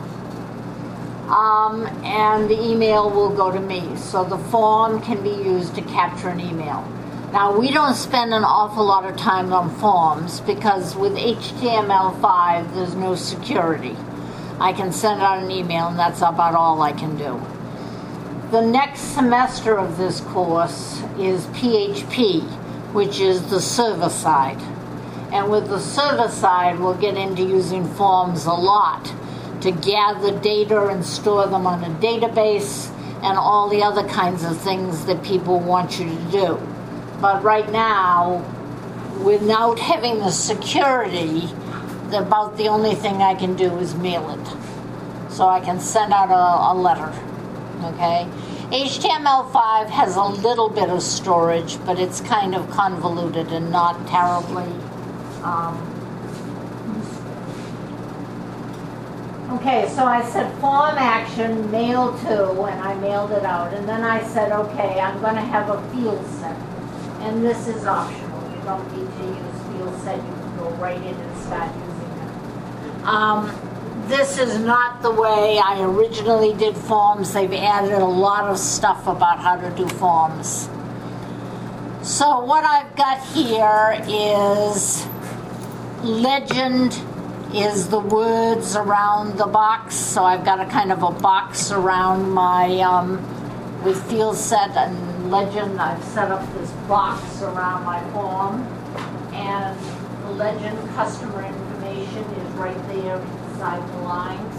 And the email will go to me. So the form can be used to capture an email. Now, we don't spend an awful lot of time on forms because with HTML5, there's no security. I can send out an email, and that's about all I can do. The next semester of this course is PHP, which is the server side. And with the server side, we'll get into using forms a lot to gather data and store them on a database and all the other kinds of things that people want you to do. But right now, without having the security, about the only thing I can do is mail it. So I can send out a letter, okay? HTML5 has a little bit of storage, but it's kind of convoluted and not terribly okay, so I said form action, mail to, and I mailed it out. And then I said, okay, I'm going to have a field set. And this is optional. You don't need to use field set. You can go right in and start using it. This is not the way I originally did forms. They've added a lot of stuff about how to do forms. So what I've got here is legend is the words around the box. So I've got a kind of a box around my, with field set and legend, I've set up this box around my form. And the legend customer information is right there inside the lines.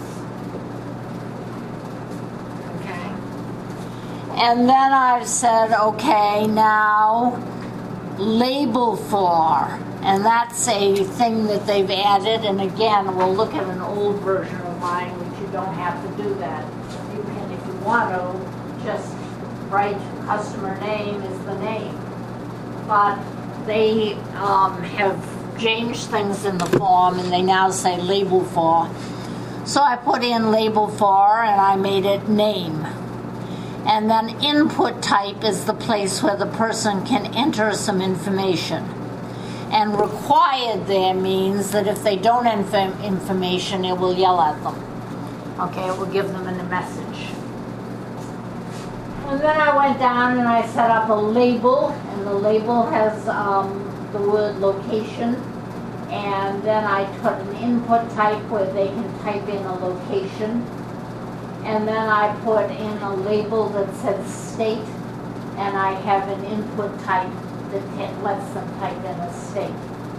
Okay. And then I've said, okay, now label for. And that's a thing that they've added. And again, we'll look at an old version of mine, which you don't have to do that. You can, if you want to, just write customer name is the name. But they have changed things in the form, and they now say label for. So I put in label for, and I made it name. And then input type is the place where the person can enter some information. And required there means that if they don't enter information, it will yell at them. Okay, it will give them a message. And then I went down and I set up a label, and the label has the word location. And then I put an input type where they can type in a location. And then I put in a label that says state, and I have an input type that lets them type in a state.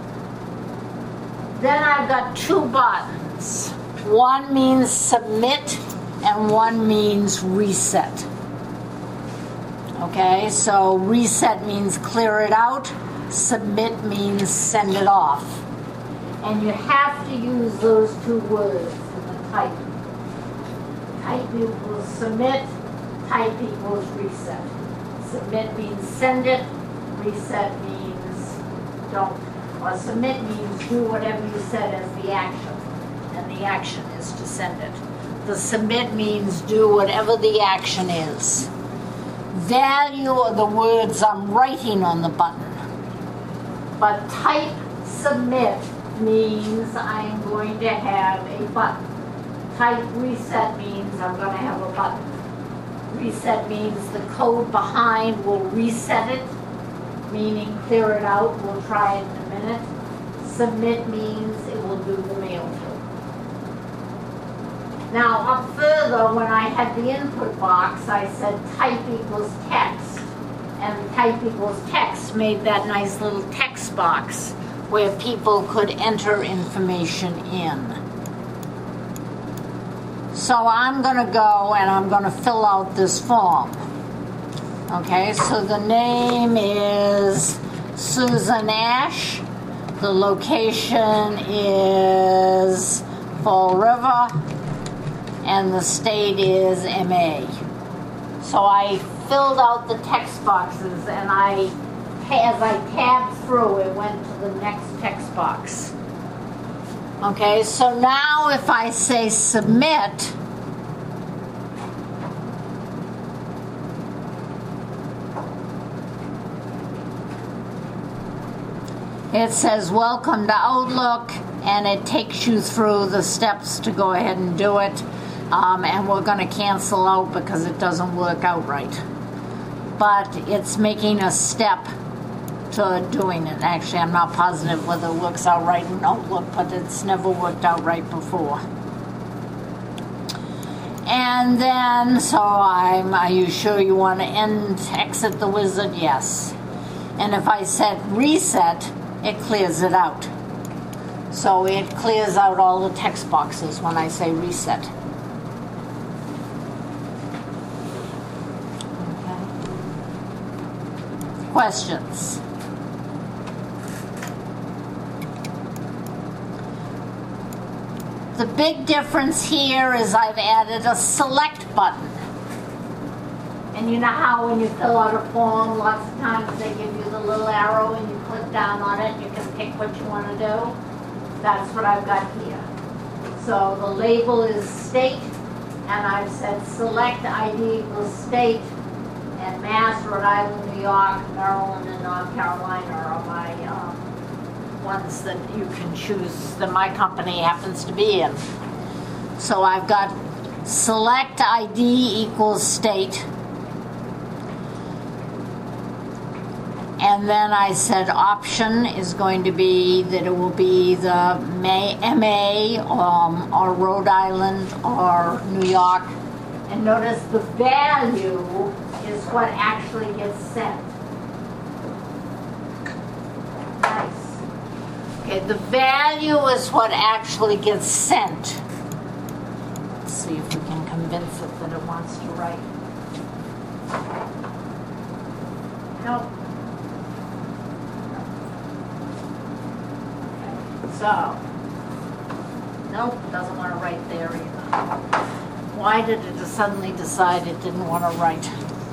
Then I've got two buttons. One means submit and one means reset. Okay, so reset means clear it out, submit means send it off. And you have to use those two words in the type. Type equals submit, type equals reset. Submit means send it, reset means don't. Or submit means do whatever you said as the action, and the action is to send it. The submit means do whatever the action is. Value are the words I'm writing on the button. But type submit means I'm going to have a button. Type reset means I'm going to have a button. Reset means the code behind will reset it, meaning clear it out. We'll try it in a minute. Submit means it will do the mail to. Now up further, when I had the input box, I said type equals text. And type equals text made that nice little text box where people could enter information in. So I'm going to go and I'm going to fill out this form. Okay, so the name is Susan Ash. The location is Fall River. And the state is MA. So I filled out the text boxes, and as I tabbed through, it went to the next text box. Okay, so now if I say submit, it says welcome to Outlook, and it takes you through the steps to go ahead and do it. And we're going to cancel out because it doesn't work out right. But it's making a step to doing it. Actually, I'm not positive whether it works out right in Outlook, but it's never worked out right before. And then, so are you sure you want to exit the wizard? Yes. And if I set reset, it clears it out. So it clears out all the text boxes when I say reset. Questions? the big difference here is I've added a select button. And you know how when you fill out a form, lots of times they give you the little arrow and you click down on it, you can pick what you want to do? That's what I've got here. So the label is state, and I've said select ID equals state, and Mass, Rhode Island, New York, Maryland, and North Carolina are my ones that you can choose that my company happens to be in. So I've got select ID equals state. And then I said option is going to be that it will be the MA or Rhode Island or New York. And notice the value is what actually gets sent. Nice. Okay, the value is what actually gets sent. Let's see if we can convince it that it wants to write. Nope. So, nope, doesn't want to write there either. Why did it suddenly decide it didn't want to write?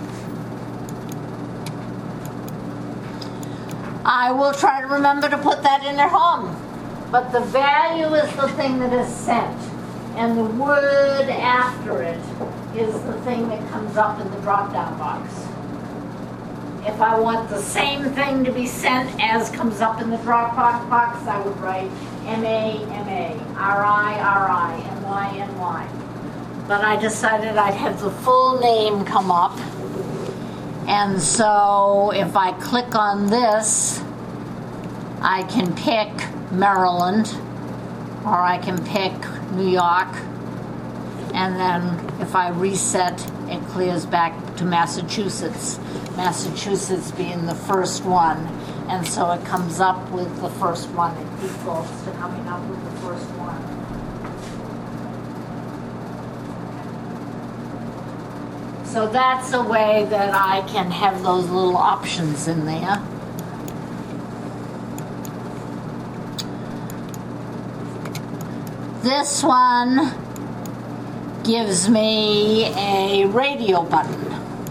I will try to remember to put that in at home. But the value is the thing that is sent. And the word after it is the thing that comes up in the drop-down box. If I want the same thing to be sent as comes up in the drop-down box, I would write MA, MA, RI, RI, NY, NY. But I decided I'd have the full name come up. And so if I click on this, I can pick Maryland, or I can pick New York. And then if I reset, it clears back to Massachusetts. Massachusetts being the first one. And so it comes up with the first one. It defaults to coming up with the first one. So that's a way that I can have those little options in there. This one gives me a radio button.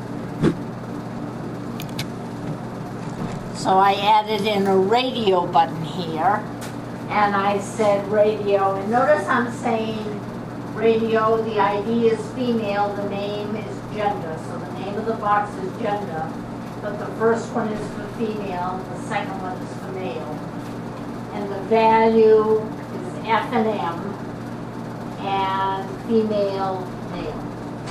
So I added in a radio button here, and I said radio, and notice I'm saying radio, the ID is female, the name is gender, so the name of the box is gender, but the first one is for female, and the second one is for male. And the value is F and M, and female, male.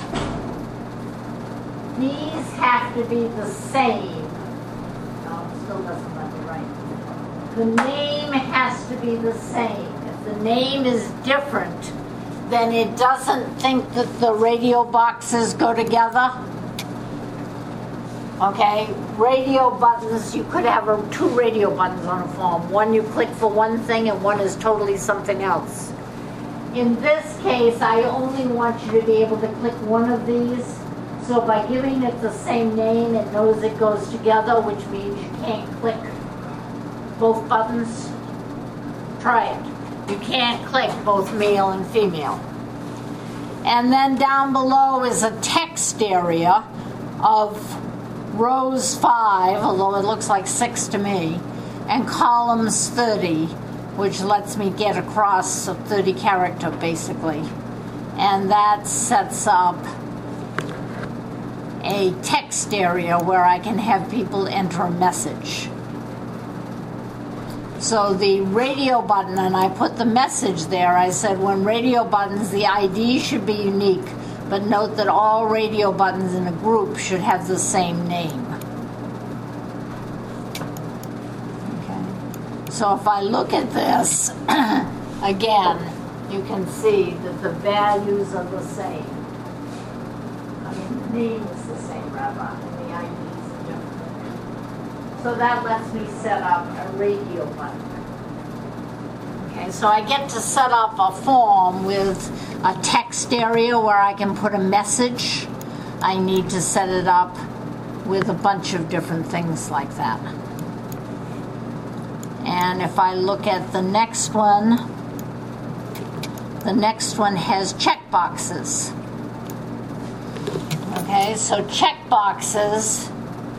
These have to be the same. No, it still doesn't let me write. The name has to be the same. If the name is different, then it doesn't think that the radio boxes go together. Okay, radio buttons, you could have two radio buttons on a form. One you click for one thing and one is totally something else. In this case, I only want you to be able to click one of these. So by giving it the same name, it knows it goes together, which means you can't click both buttons. Try it. You can't click both male and female. And then down below is a text area of rows 5, although it looks like 6 to me, and columns 30, which lets me get across a 30 character basically. And that sets up a text area where I can have people enter a message. So the radio button, and I put the message there, I said when radio buttons, the ID should be unique, but note that all radio buttons in a group should have the same name. Okay. So if I look at this, again, you can see that the values are the same. I mean, the name is the same, rather, and the IDs are different. So that lets me set up a radio button. Okay, so I get to set up a form with a text area where I can put a message. I need to set it up with a bunch of different things like that. And if I look at the next one The next one has check boxes. Okay, so check boxes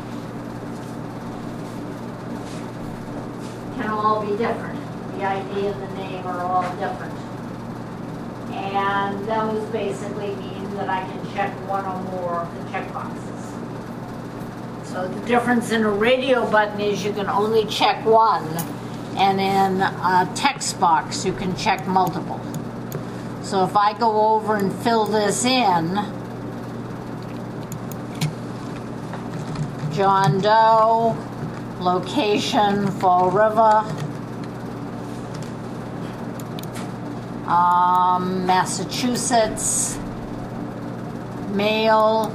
can all be different. The ID and the name are all different. And those basically mean that I can check one or more of the check boxes. So the difference in a radio button is you can only check one, and in a text box you can check multiple. So if I go over and fill this in, John Doe, location, Fall River, Massachusetts, mail,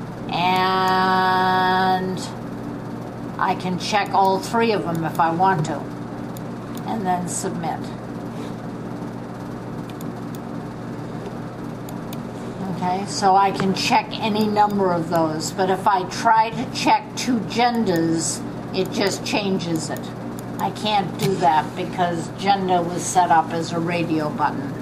and I can check all three of them if I want to, and then submit. Okay, so I can check any number of those, but if I try to check two genders, it just changes it. I can't do that because gender was set up as a radio button.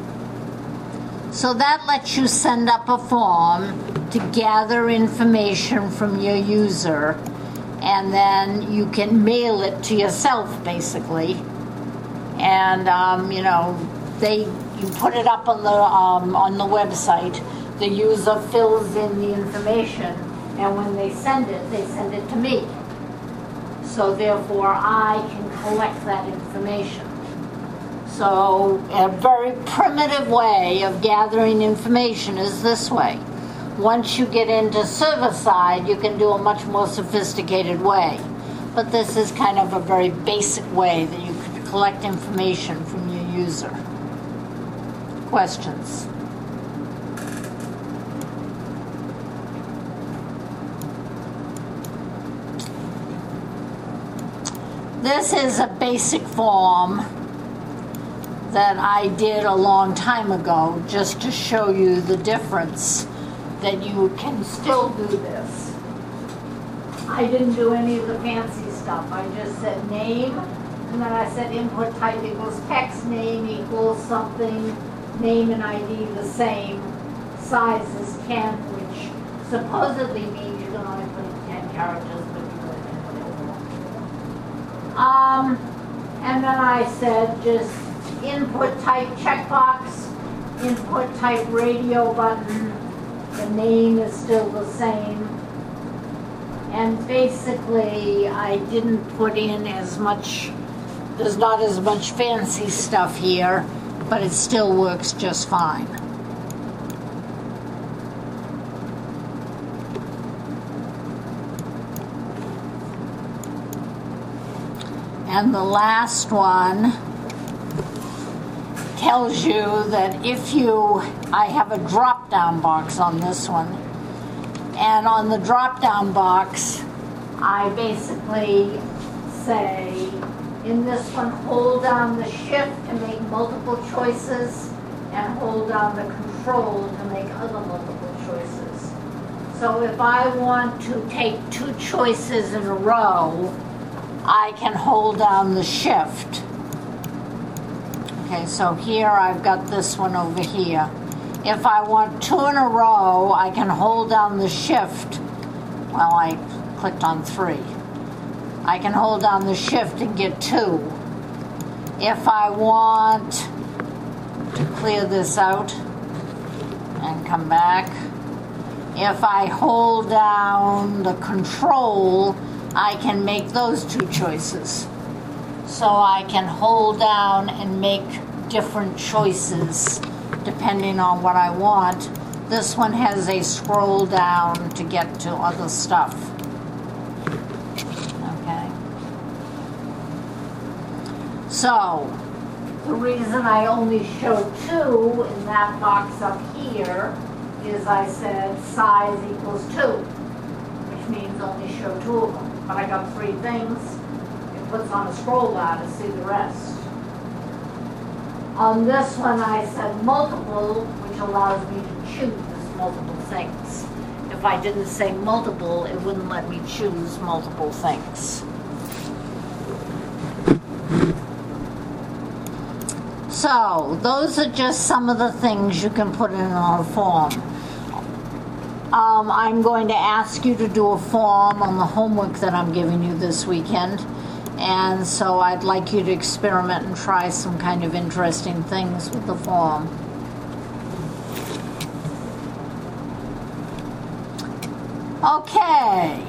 So that lets you send up a form to gather information from your user, and then you can mail it to yourself, basically. And you put it up on the website. The user fills in the information, and when they send it to me. So therefore, I can collect that information. So a very primitive way of gathering information is this way. Once you get into server side, you can do a much more sophisticated way. But this is kind of a very basic way that you can collect information from your user. Questions? This is a basic form that I did a long time ago just to show you the difference that you can still do this. I didn't do any of the fancy stuff. I just said name, and then I said input type equals text, name equals something, name and ID the same, size is 10, which supposedly means you can only put in 10 characters, but you really can put it more. And then I said just input type checkbox, input type radio button, the name is still the same. And basically I didn't put in as much, there's not as much fancy stuff here, but it still works just fine. And the last one tells you that I have a drop-down box on this one, and on the drop-down box, I basically say, in this one, hold down the shift to make multiple choices, and hold down the control to make other multiple choices. So if I want to take two choices in a row, I can hold down the shift. Okay, so here I've got this one over here. If I want two in a row, I can hold down the shift. Well, I clicked on 3. I can hold down the shift and get 2. If I want to clear this out and come back, if I hold down the control, I can make those two choices. So I can hold down and make different choices depending on what I want. This one has a scroll down to get to other stuff. Okay. So the reason I only showed 2 in that box up here is I said size equals 2, which means only show 2 of them. But I got 3 things. It puts on a scroll bar to see the rest. On this one I said multiple, which allows me to choose multiple things. If I didn't say multiple, it wouldn't let me choose multiple things. So, those are just some of the things you can put in a form. I'm going to ask you to do a form on the homework that I'm giving you this weekend. And so I'd like you to experiment and try some kind of interesting things with the form. Okay.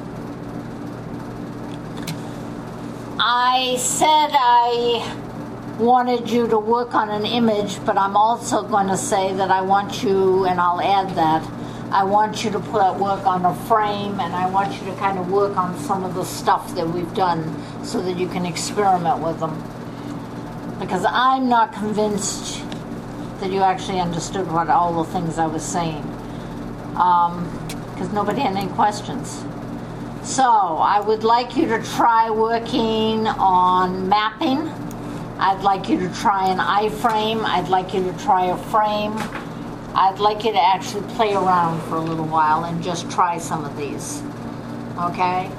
I said I wanted you to work on an image, but I'm also going to say that I want you, and I'll add that, I want you to work on a frame, and I want you to kind of work on some of the stuff that we've done so that you can experiment with them. Because I'm not convinced that you actually understood what all the things I was saying. Because nobody had any questions. So I would like you to try working on mapping. I'd like you to try an iframe. I'd like you to try a frame. I'd like you to actually play around for a little while and just try some of these. Okay?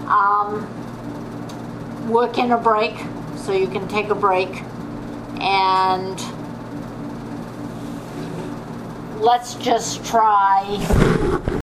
Work in a break, so you can take a break. And let's just try